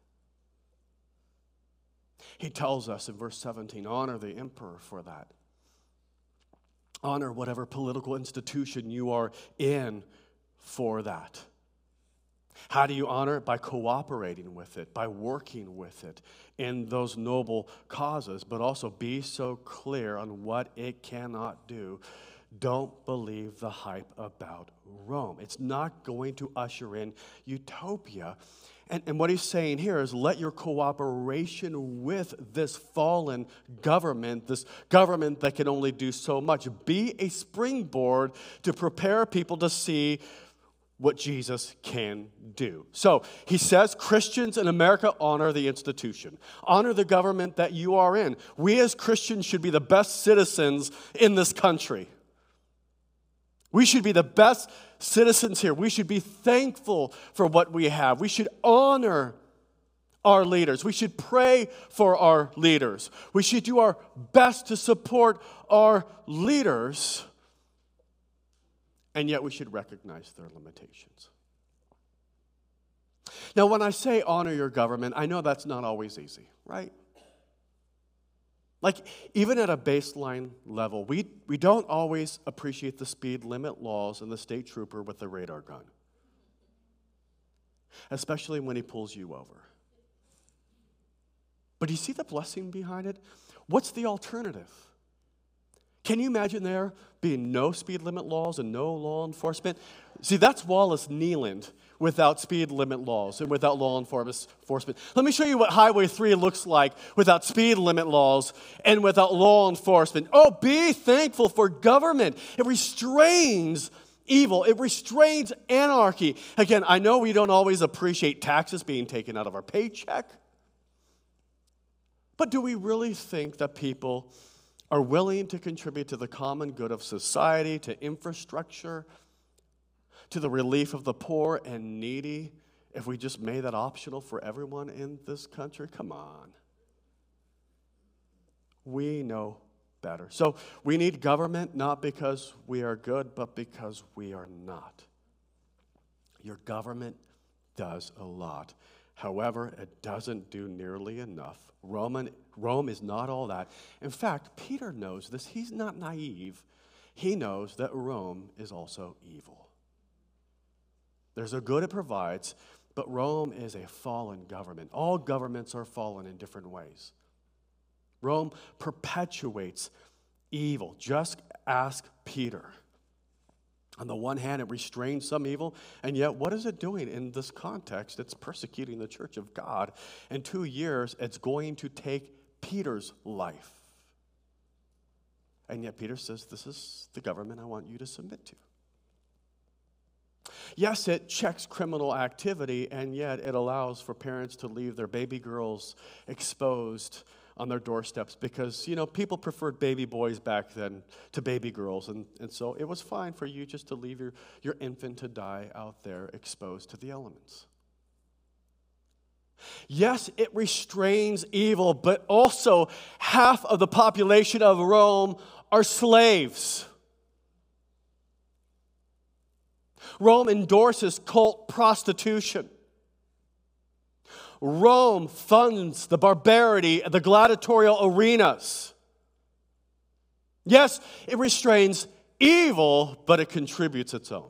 He tells us in verse seventeen, honor the emperor for that. Honor whatever political institution you are in for that. How do you honor it? By cooperating with it, by working with it in those noble causes, but also be so clear on what it cannot do. Don't believe the hype about Rome. It's not going to usher in utopia. And, and what he's saying here is let your cooperation with this fallen government, this government that can only do so much, be a springboard to prepare people to see what Jesus can do. So he says Christians in America honor the institution. Honor the government that you are in. We as Christians should be the best citizens in this country. We should be the best citizens here. We should be thankful for what we have. We should honor our leaders. We should pray for our leaders. We should do our best to support our leaders. And yet we should recognize their limitations. Now, when I say honor your government, I know that's not always easy, right? Like, even at a baseline level, we, we don't always appreciate the speed limit laws and the state trooper with the radar gun, especially when he pulls you over. But do you see the blessing behind it? What's the alternative? Can you imagine there being no speed limit laws and no law enforcement? See, that's Wallace Neyland without speed limit laws and without law enforcement. Let me show you what Highway three looks like without speed limit laws and without law enforcement. Oh, be thankful for government. It restrains evil. It restrains anarchy. Again, I know we don't always appreciate taxes being taken out of our paycheck, but do we really think that people are willing to contribute to the common good of society, to infrastructure, to the relief of the poor and needy, if we just made that optional for everyone in this country? Come on. We know better. So we need government not because we are good, but because we are not. Your government does a lot. However, it doesn't do nearly enough. Roman, Rome is not all that. In fact, Peter knows this. He's not naive. He knows that Rome is also evil. There's a good it provides, but Rome is a fallen government. All governments are fallen in different ways. Rome perpetuates evil. Just ask Peter. On the one hand, it restrains some evil, and yet what is it doing in this context? It's persecuting the church of God. In two years, it's going to take Peter's life. And yet Peter says, this is the government I want you to submit to. Yes, it checks criminal activity, and yet it allows for parents to leave their baby girls exposed on their doorsteps because, you know, people preferred baby boys back then to baby girls. And, and so it was fine for you just to leave your, your infant to die out there exposed to the elements. Yes, it restrains evil, but also half of the population of Rome are slaves. Rome endorses cult prostitution. Rome funds the barbarity of the gladiatorial arenas. Yes, it restrains evil, but it contributes its own.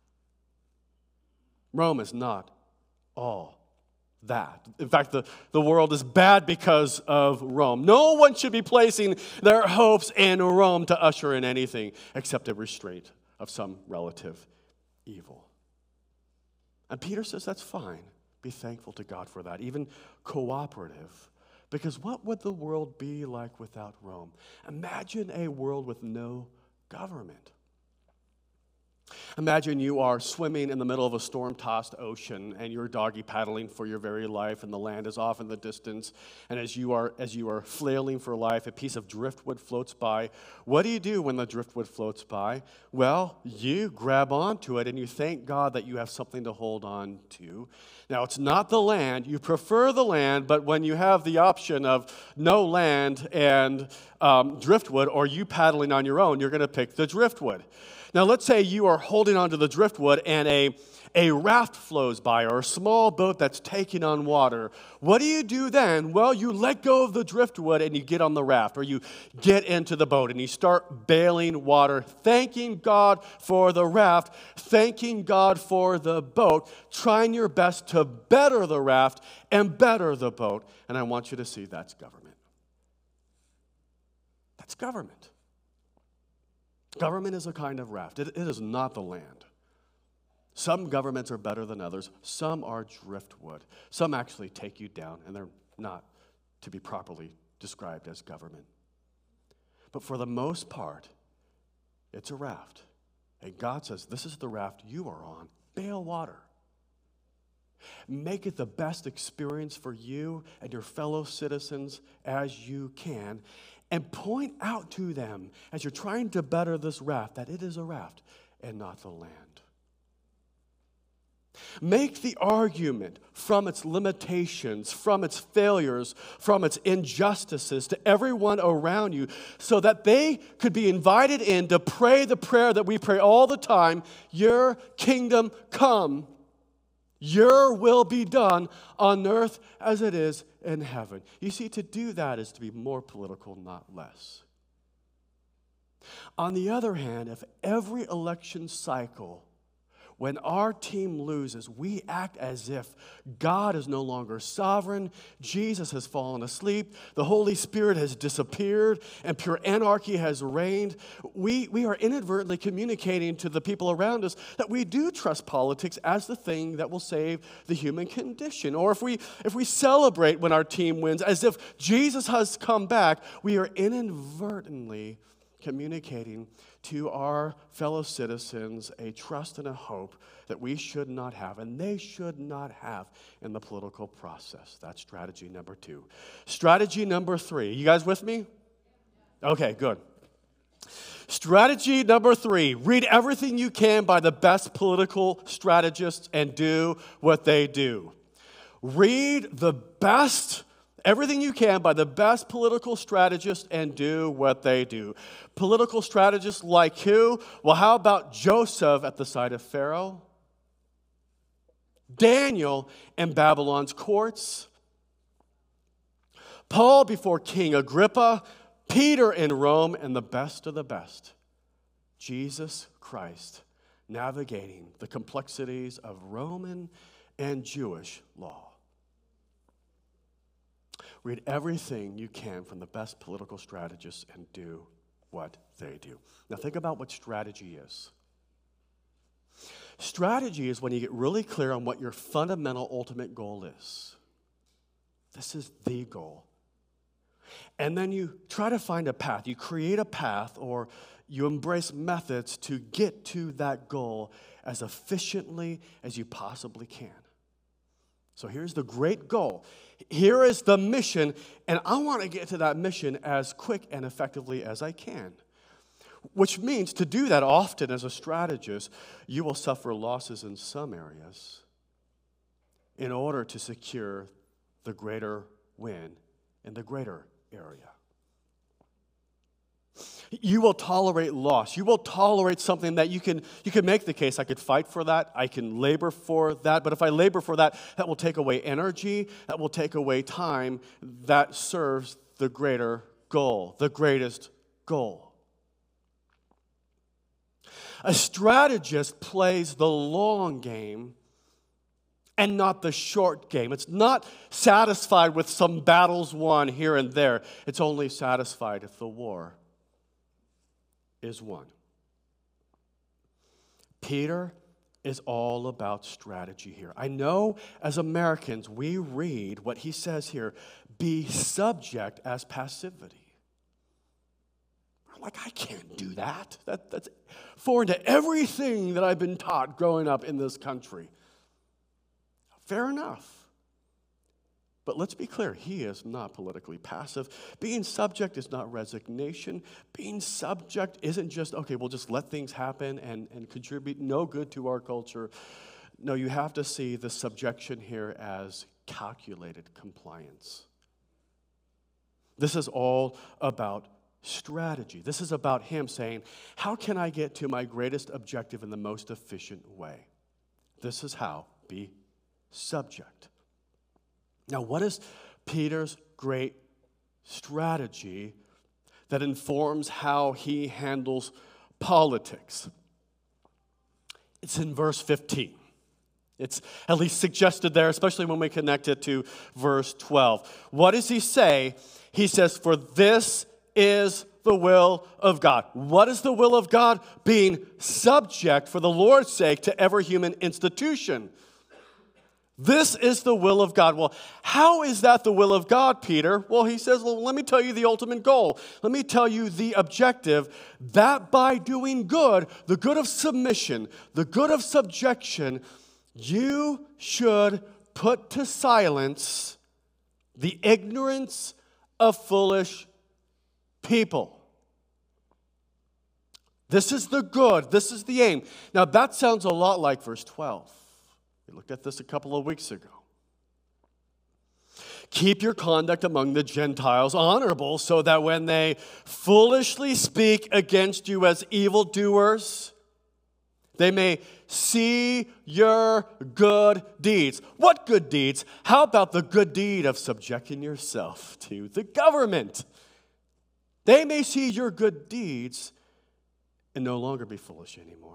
Rome is not all that. In fact, the, the world is bad because of Rome. No one should be placing their hopes in Rome to usher in anything except a restraint of some relative evil. And Peter says that's fine. Be thankful to God for that, even cooperative. Because what would the world be like without Rome? Imagine a world with no government. Imagine you are swimming in the middle of a storm-tossed ocean and you're doggy paddling for your very life and the land is off in the distance. And as you are as you are flailing for life, a piece of driftwood floats by. What do you do when the driftwood floats by? Well, you grab onto it and you thank God that you have something to hold on to. Now, it's not the land. You prefer the land, but when you have the option of no land and um, driftwood or you paddling on your own, you're going to pick the driftwood. Now, let's say you are holding onto the driftwood and a, a raft flows by or a small boat that's taking on water. What do you do then? Well, you let go of the driftwood and you get on the raft or you get into the boat and you start bailing water, thanking God for the raft, thanking God for the boat, trying your best to better the raft and better the boat. And I want you to see that's government. That's government. Government is a kind of raft. It, it is not the land. Some governments are better than others. Some are driftwood. Some actually take you down, and they're not to be properly described as government. But for the most part, it's a raft. And God says, this is the raft you are on. Bail water. Make it the best experience for you and your fellow citizens as you can. And point out to them, as you're trying to better this raft, that it is a raft and not the land. Make the argument from its limitations, from its failures, from its injustices to everyone around you so that they could be invited in to pray the prayer that we pray all the time, your kingdom come, your will be done on earth as it is in heaven. You see, to do that is to be more political, not less. On the other hand, if every election cycle, when our team loses, we act as if God is no longer sovereign, Jesus has fallen asleep, the Holy Spirit has disappeared, and pure anarchy has reigned, we, we are inadvertently communicating to the people around us that we do trust politics as the thing that will save the human condition. Or if we, if we celebrate when our team wins as if Jesus has come back, we are inadvertently communicating to our fellow citizens a trust and a hope that we should not have and they should not have in the political process. That's strategy number two. Strategy number three. You guys with me? Okay, good. Strategy number three. Read everything you can by the best political strategists and do what they do. Read the best Everything you can by the best political strategists and do what they do. Political strategists like who? Well, how about Joseph at the side of Pharaoh? Daniel in Babylon's courts, Paul before King Agrippa, Peter in Rome, and the best of the best, Jesus Christ, navigating the complexities of Roman and Jewish law. Read everything you can from the best political strategists and do what they do. Now think about what strategy is. Strategy is when you get really clear on what your fundamental ultimate goal is. This is the goal. And then you try to find a path. You create a path, or you embrace methods to get to that goal as efficiently as you possibly can. So here's the great goal. Here is the mission, and I want to get to that mission as quick and effectively as I can. Which means to do that often as a strategist, you will suffer losses in some areas in order to secure the greater win in the greater area. You will tolerate loss. You will tolerate something that you can you can make the case, I could fight for that, I can labor for that, but if I labor for that, that will take away energy, that will take away time that serves the greater goal, the greatest goal. A strategist plays the long game and not the short game. It's not satisfied with some battles won here and there. It's only satisfied if the war is won. Peter is all about strategy here. I know as Americans, we read what he says here, be subject as passivity. I'm like, I can't do that. that. That's foreign to everything that I've been taught growing up in this country. Fair enough. But let's be clear, he is not politically passive. Being subject is not resignation. Being subject isn't just, okay, we'll just let things happen and, and contribute no good to our culture. No, you have to see the subjection here as calculated compliance. This is all about strategy. This is about him saying, how can I get to my greatest objective in the most efficient way? This is how. Be subject. Now, what is Peter's great strategy that informs how he handles politics? It's in verse fifteen. It's at least suggested there, especially when we connect it to verse twelve. What does he say? He says, for this is the will of God. What is the will of God? Being subject for the Lord's sake to every human institution. This is the will of God. Well, how is that the will of God, Peter? Well, he says, well, let me tell you the ultimate goal. Let me tell you the objective, that by doing good, the good of submission, the good of subjection, you should put to silence the ignorance of foolish people. This is the good. This is the aim. Now, that sounds a lot like verse twelve. We looked at this a couple of weeks ago. Keep your conduct among the Gentiles honorable, so that when they foolishly speak against you as evildoers, they may see your good deeds. What good deeds? How about the good deed of subjecting yourself to the government? They may see your good deeds and no longer be foolish anymore.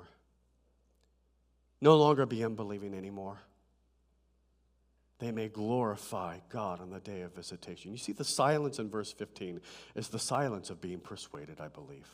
No longer be unbelieving anymore. They may glorify God on the day of visitation. You see, the silence in verse fifteen is the silence of being persuaded, I believe.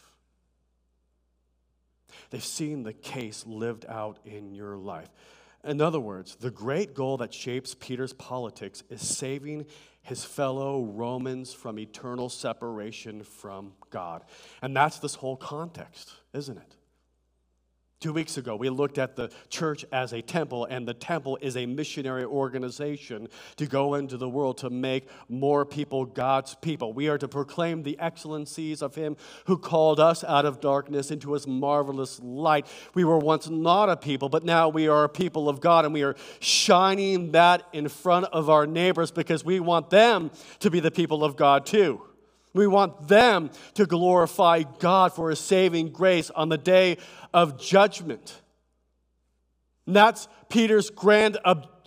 They've seen the case lived out in your life. In other words, the great goal that shapes Peter's politics is saving his fellow Romans from eternal separation from God. And that's this whole context, isn't it? Two weeks ago, we looked at the church as a temple, and the temple is a missionary organization to go into the world to make more people God's people. We are to proclaim the excellencies of Him who called us out of darkness into His marvelous light. We were once not a people, but now we are a people of God, and we are shining that in front of our neighbors because we want them to be the people of God too. We want them to glorify God for His saving grace on the day of judgment. And that's Peter's grand ob-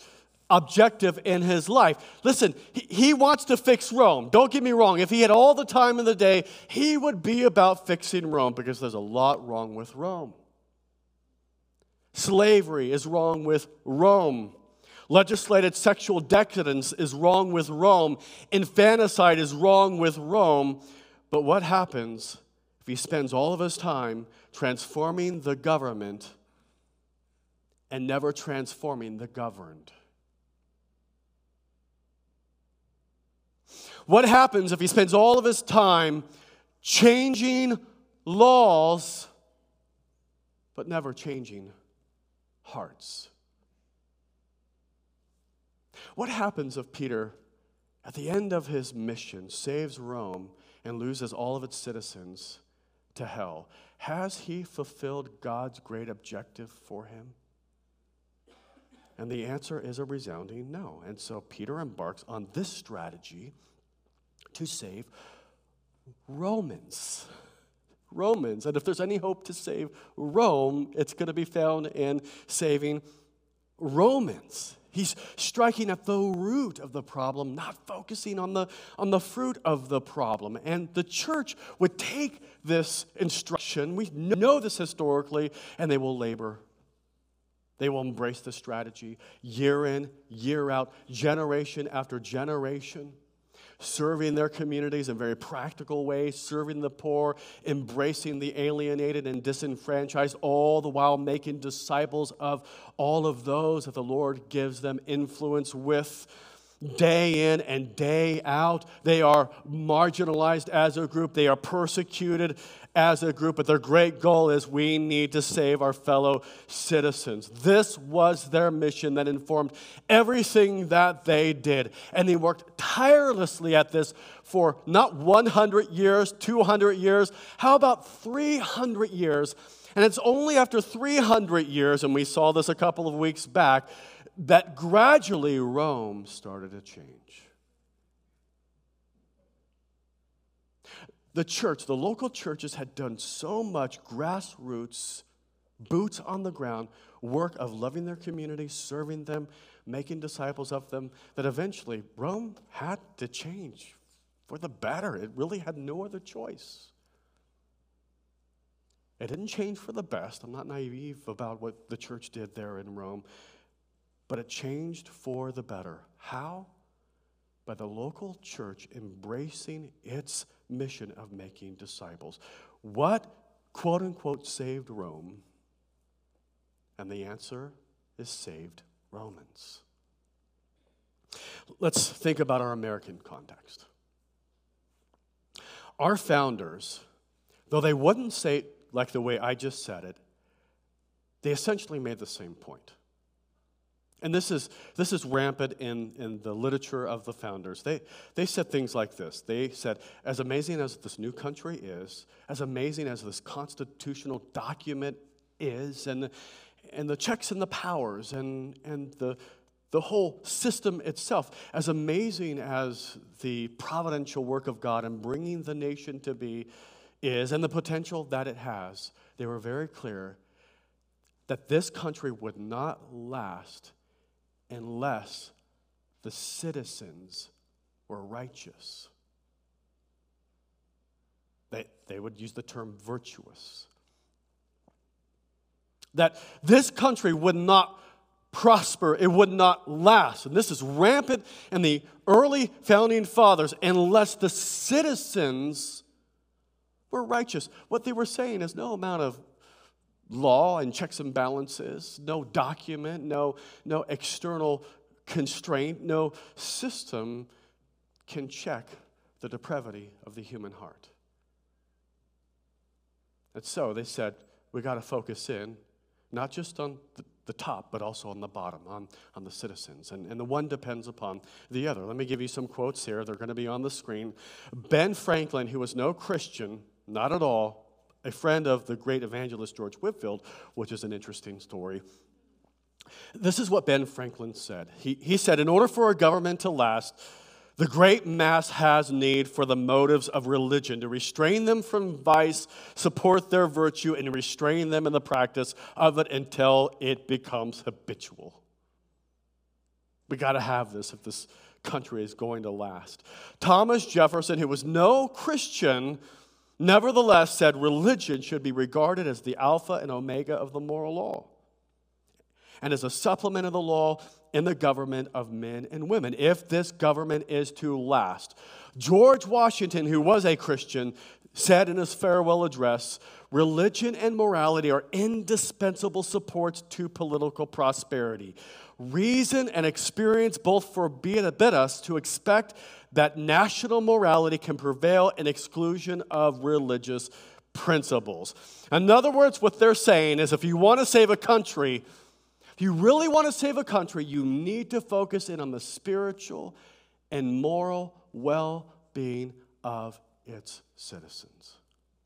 objective in his life. Listen, he, he wants to fix Rome. Don't get me wrong. If he had all the time in the day, he would be about fixing Rome because there's a lot wrong with Rome. Slavery is wrong with Rome. Legislated sexual decadence is wrong with Rome. Infanticide is wrong with Rome. But what happens if he spends all of his time transforming the government and never transforming the governed? What happens if he spends all of his time changing laws but never changing hearts? What happens if Peter, at the end of his mission, saves Rome and loses all of its citizens to hell? Has he fulfilled God's great objective for him? And the answer is a resounding no. And so Peter embarks on this strategy to save Romans. Romans. And if there's any hope to save Rome, it's going to be found in saving Romans. He's striking at the root of the problem, not focusing on the, on the fruit of the problem. And the church would take this instruction, we know this historically, and they will labor. They will embrace the strategy year in, year out, generation after generation, serving their communities in very practical ways, serving the poor, embracing the alienated and disenfranchised, all the while making disciples of all of those that the Lord gives them influence with. Day in and day out, they are marginalized as a group. They are persecuted as a group. But their great goal is we need to save our fellow citizens. This was their mission that informed everything that they did. And they worked tirelessly at this for not one hundred years, two hundred years. How about three hundred years? And it's only after three hundred years, and we saw this a couple of weeks back, that gradually Rome started to change. The church, the local churches had done so much grassroots, boots on the ground work of loving their community, serving them, making disciples of them, that eventually Rome had to change for the better. It really had no other choice. It didn't change for the best. I'm not naive about what the church did there in Rome. But it changed for the better. How? By the local church embracing its mission of making disciples. What, quote unquote, saved Rome? And the answer is saved Romans. Let's think about our American context. Our founders, though they wouldn't say it like the way I just said it, they essentially made the same point. And this is this is rampant in, in the literature of the founders. They they said things like this. They said, as amazing as this new country is, as amazing as this constitutional document is, and and the checks and the powers and and the the whole system itself, as amazing as the providential work of God in bringing the nation to be is, and the potential that it has, they were very clear that this country would not last unless the citizens were righteous. They, they would use the term virtuous. That this country would not prosper, it would not last. And this is rampant in the early founding fathers unless the citizens were righteous. What they were saying is no amount of law and checks and balances, no document, no, no external constraint, no system can check the depravity of the human heart. And so they said, we got to focus in, not just on the, the top, but also on the bottom, on, on the citizens. And, and the one depends upon the other. Let me give you some quotes here. They're going to be on the screen. Ben Franklin, who was no Christian, not at all, a friend of the great evangelist George Whitefield, which is an interesting story. This is what Ben Franklin said. He, he said, in order for a government to last, the great mass has need for the motives of religion, to restrain them from vice, support their virtue, and restrain them in the practice of it until it becomes habitual. We got to have this if this country is going to last. Thomas Jefferson, who was no Christian, nevertheless said religion should be regarded as the alpha and omega of the moral law and as a supplement of the law in the government of men and women, if this government is to last. George Washington, who was a Christian, said in his farewell address, religion and morality are indispensable supports to political prosperity. Reason and experience both forbid us to expect that national morality can prevail in exclusion of religious principles. In other words, what they're saying is if you want to save a country, if you really want to save a country, you need to focus in on the spiritual and moral well-being of its citizens.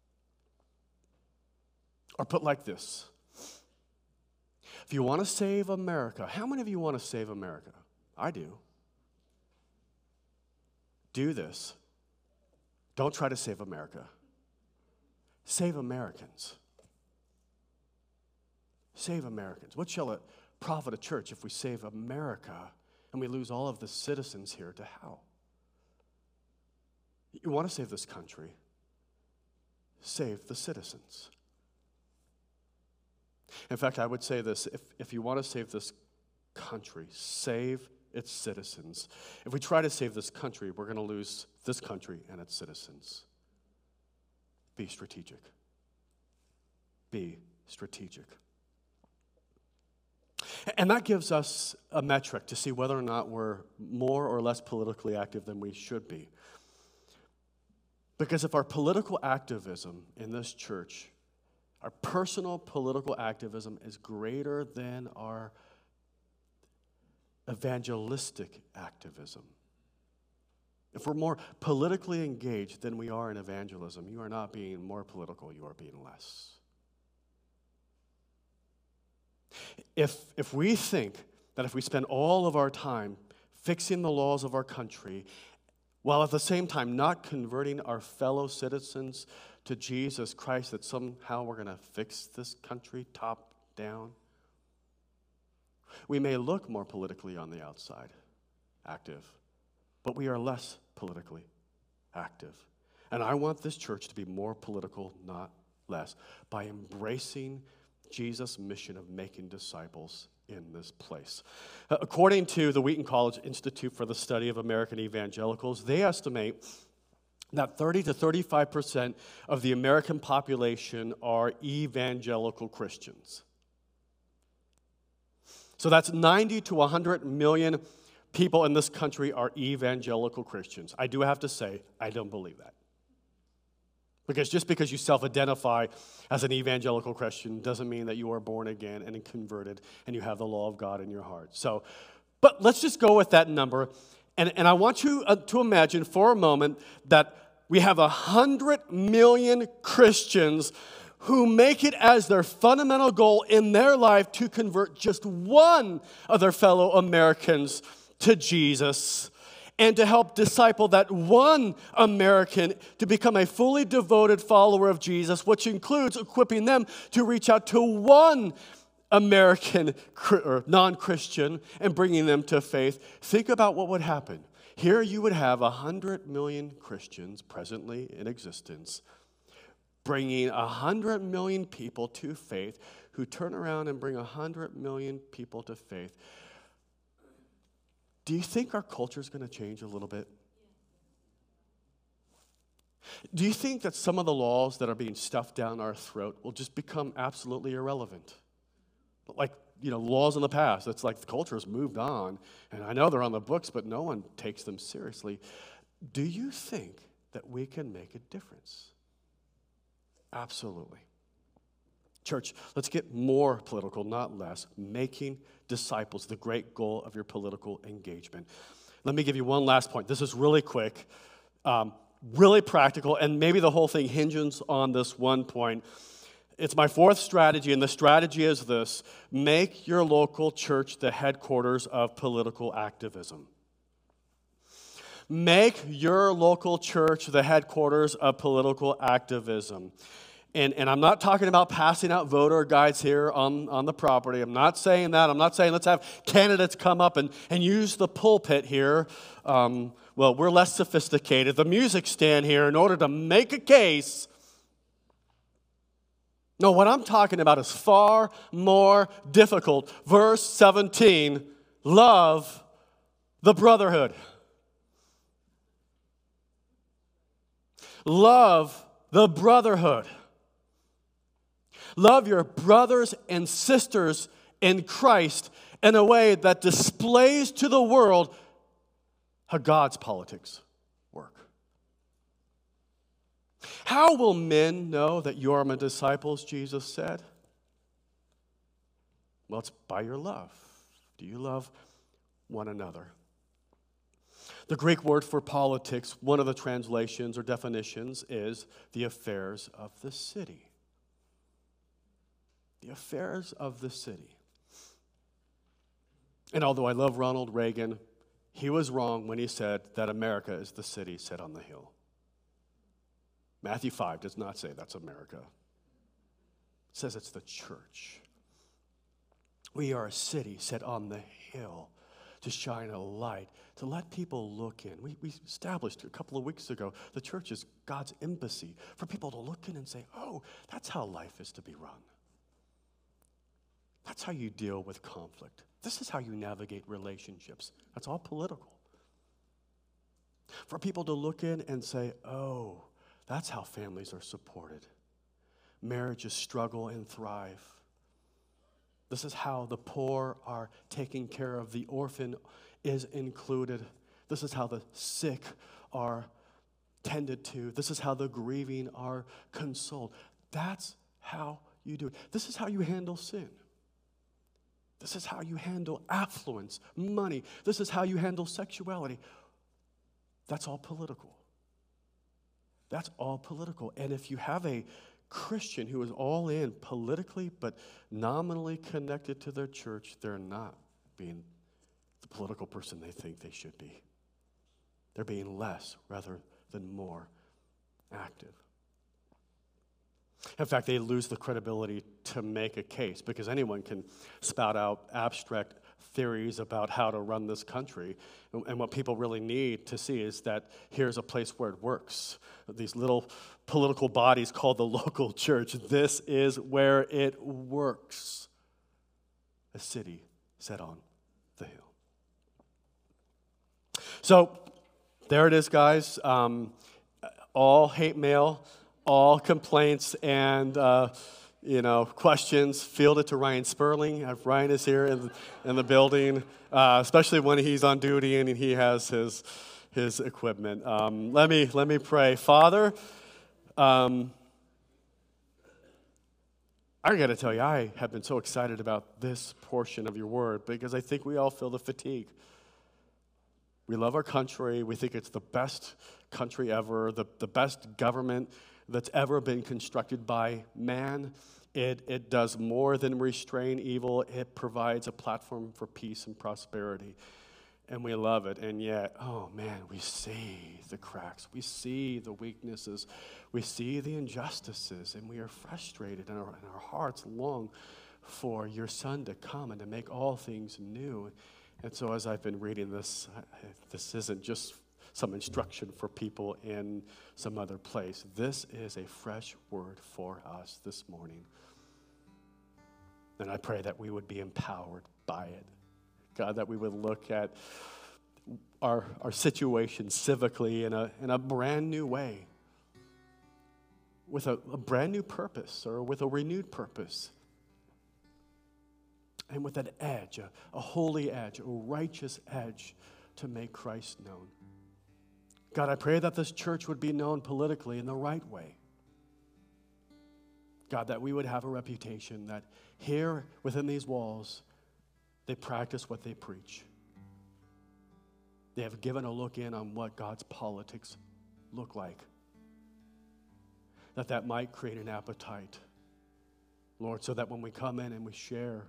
Or put like this, if you want to save America, how many of you want to save America? I do. Do this. Don't try to save America. Save Americans. Save Americans. What shall it profit a church if we save America and we lose all of the citizens here to hell? You want to save this country? Save the citizens. In fact, I would say this, if, if you want to save this country, save its citizens. If we try to save this country, we're going to lose this country and its citizens. Be strategic. Be strategic. And that gives us a metric to see whether or not we're more or less politically active than we should be. Because if our political activism in this church, our personal political activism is greater than our evangelistic activism, if we're more politically engaged than we are in evangelism, you are not being more political, you are being less. If, if we think that if we spend all of our time fixing the laws of our country, while at the same time not converting our fellow citizens to Jesus Christ, that somehow we're going to fix this country top down, we may look more politically on the outside, active, but we are less politically active. And I want this church to be more political, not less, by embracing Jesus' mission of making disciples in this place. Uh, according to the Wheaton College Institute for the Study of American Evangelicals, they estimate that thirty to thirty-five percent of the American population are evangelical Christians. So that's ninety to one hundred million people in this country are evangelical Christians. I do have to say, I don't believe that. Because just because you self-identify as an evangelical Christian doesn't mean that you are born again and converted and you have the law of God in your heart. So, but let's just go with that number. And, and I want you uh, to imagine for a moment that we have one hundred million Christians who make it as their fundamental goal in their life to convert just one of their fellow Americans to Jesus and to help disciple that one American to become a fully devoted follower of Jesus, which includes equipping them to reach out to one American or non-Christian and bringing them to faith. Think about what would happen. Here you would have one hundred million Christians presently in existence, bringing one hundred million people to faith, who turn around and bring one hundred million people to faith. Do you think our culture is going to change a little bit? Do you think that some of the laws that are being stuffed down our throat will just become absolutely irrelevant? Like, you know, laws in the past, it's like the culture has moved on, and I know they're on the books, but no one takes them seriously. Do you think that we can make a difference? Absolutely. Church, let's get more political, not less. Making disciples, the great goal of your political engagement. Let me give you one last point. This is really quick, um, really practical, and maybe the whole thing hinges on this one point. It's my fourth strategy, and the strategy is this: make your local church the headquarters of political activism. Make your local church the headquarters of political activism. And, and I'm not talking about passing out voter guides here on, on the property. I'm not saying that. I'm not saying let's have candidates come up and, and use the pulpit here. Um, well, we're less sophisticated. The music stand here in order to make a case. No, what I'm talking about is far more difficult. Verse seventeen, love the brotherhood. Love the brotherhood. Love your brothers and sisters in Christ in a way that displays to the world how God's politics work. How will men know that you are my disciples, Jesus said? Well, it's by your love. Do you love one another? The Greek word for politics, one of the translations or definitions, is the affairs of the city. The affairs of the city. And although I love Ronald Reagan, he was wrong when he said that America is the city set on the hill. Matthew five does not say that's America. It says it's the church. We are a city set on the hill to shine a light, to let people look in. We, we established a couple of weeks ago, the church is God's embassy for people to look in and say, oh, that's how life is to be run. That's how you deal with conflict. This is how you navigate relationships. That's all political. For people to look in and say, oh, that's how families are supported. Marriages struggle and thrive. This is how the poor are taken care of. The orphan is included. This is how the sick are tended to. This is how the grieving are consoled. That's how you do it. This is how you handle sin. This is how you handle affluence, money. This is how you handle sexuality. That's all political. That's all political. And if you have a Christian who is all in politically but nominally connected to their church, they're not being the political person they think they should be. They're being less rather than more active. In fact, they lose the credibility to make a case because anyone can spout out abstract theories about how to run this country. And what people really need to see is that here's a place where it works. These little political bodies called the local church, this is where it works. A city set on the hill. So there it is, guys. Um, all hate mail. All complaints and, uh, you know, questions fielded to Ryan Sperling. If Ryan is here in, in the building, uh, especially when he's on duty and he has his his equipment. Um, let me let me pray. Father, um, I got to tell you, I have been so excited about this portion of your word because I think we all feel the fatigue. We love our country. We think it's the best country ever, the, the best government that's ever been constructed by man. It, it does more than restrain evil. It provides a platform for peace and prosperity. And we love it. And yet, oh man, we see the cracks. We see the weaknesses. We see the injustices. And we are frustrated. And our, and our hearts long for your Son to come and to make all things new. And so as I've been reading this, this isn't just some instruction for people in some other place. This is a fresh word for us this morning. And I pray that we would be empowered by it. God, that we would look at our, our situation civically in a, in a brand new way, with a, a brand new purpose or with a renewed purpose. And with an edge, a, a holy edge, a righteous edge to make Christ known. God, I pray that this church would be known politically in the right way. God, that we would have a reputation that here within these walls, they practice what they preach. They have given a look in on what God's politics look like. That that might create an appetite, Lord, so that when we come in and we share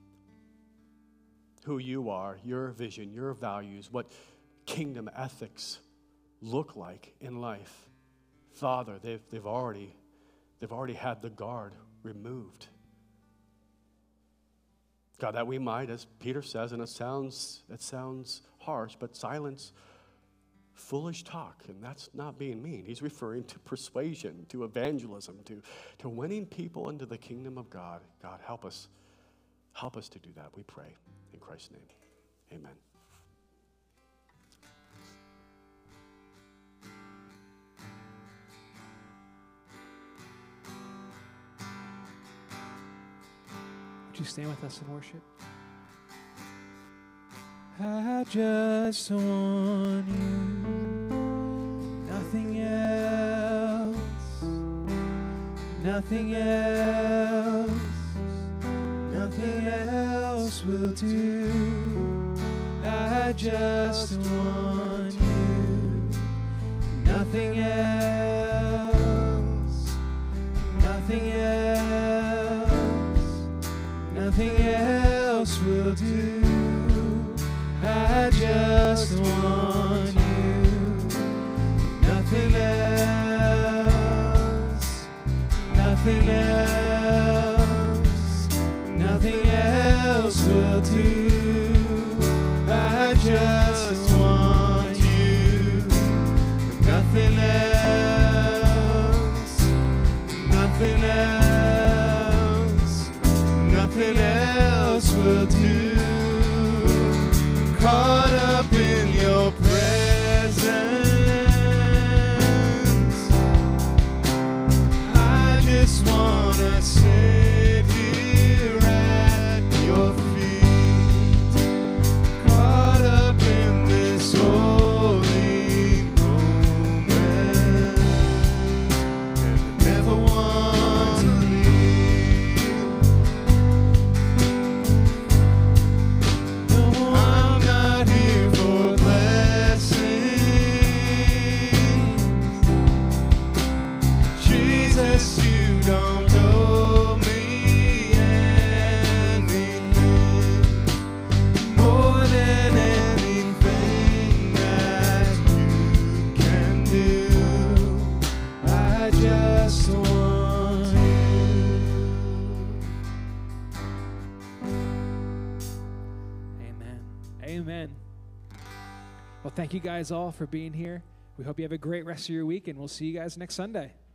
who you are, your vision, your values, what kingdom ethics look like in life. Father, they've, they've already They've already had the guard removed. God, that we might, as Peter says, and it sounds, it sounds harsh, but silence foolish talk, and that's not being mean. He's referring to persuasion, to evangelism, to, to winning people into the kingdom of God. God, help us. Help us to do that, we pray. In Christ's name, amen. Would you stand with us in worship? I just want you, nothing else, nothing else, nothing else will do. I just want you, nothing else, nothing else, nothing else will do. I just want you, nothing else, nothing else, nothing else will do. I just want you, nothing else, nothing else, nothing else will do. Caught up in your presence, I just wanna sit here at your feet, caught up in this holy moment, and never want to leave. No, I'm not here for blessings. Jesus, you don't owe me anything more than anything that you can do. I just want you. Amen. Amen. Well, thank you guys all for being here. We hope you have a great rest of your week, and we'll see you guys next Sunday.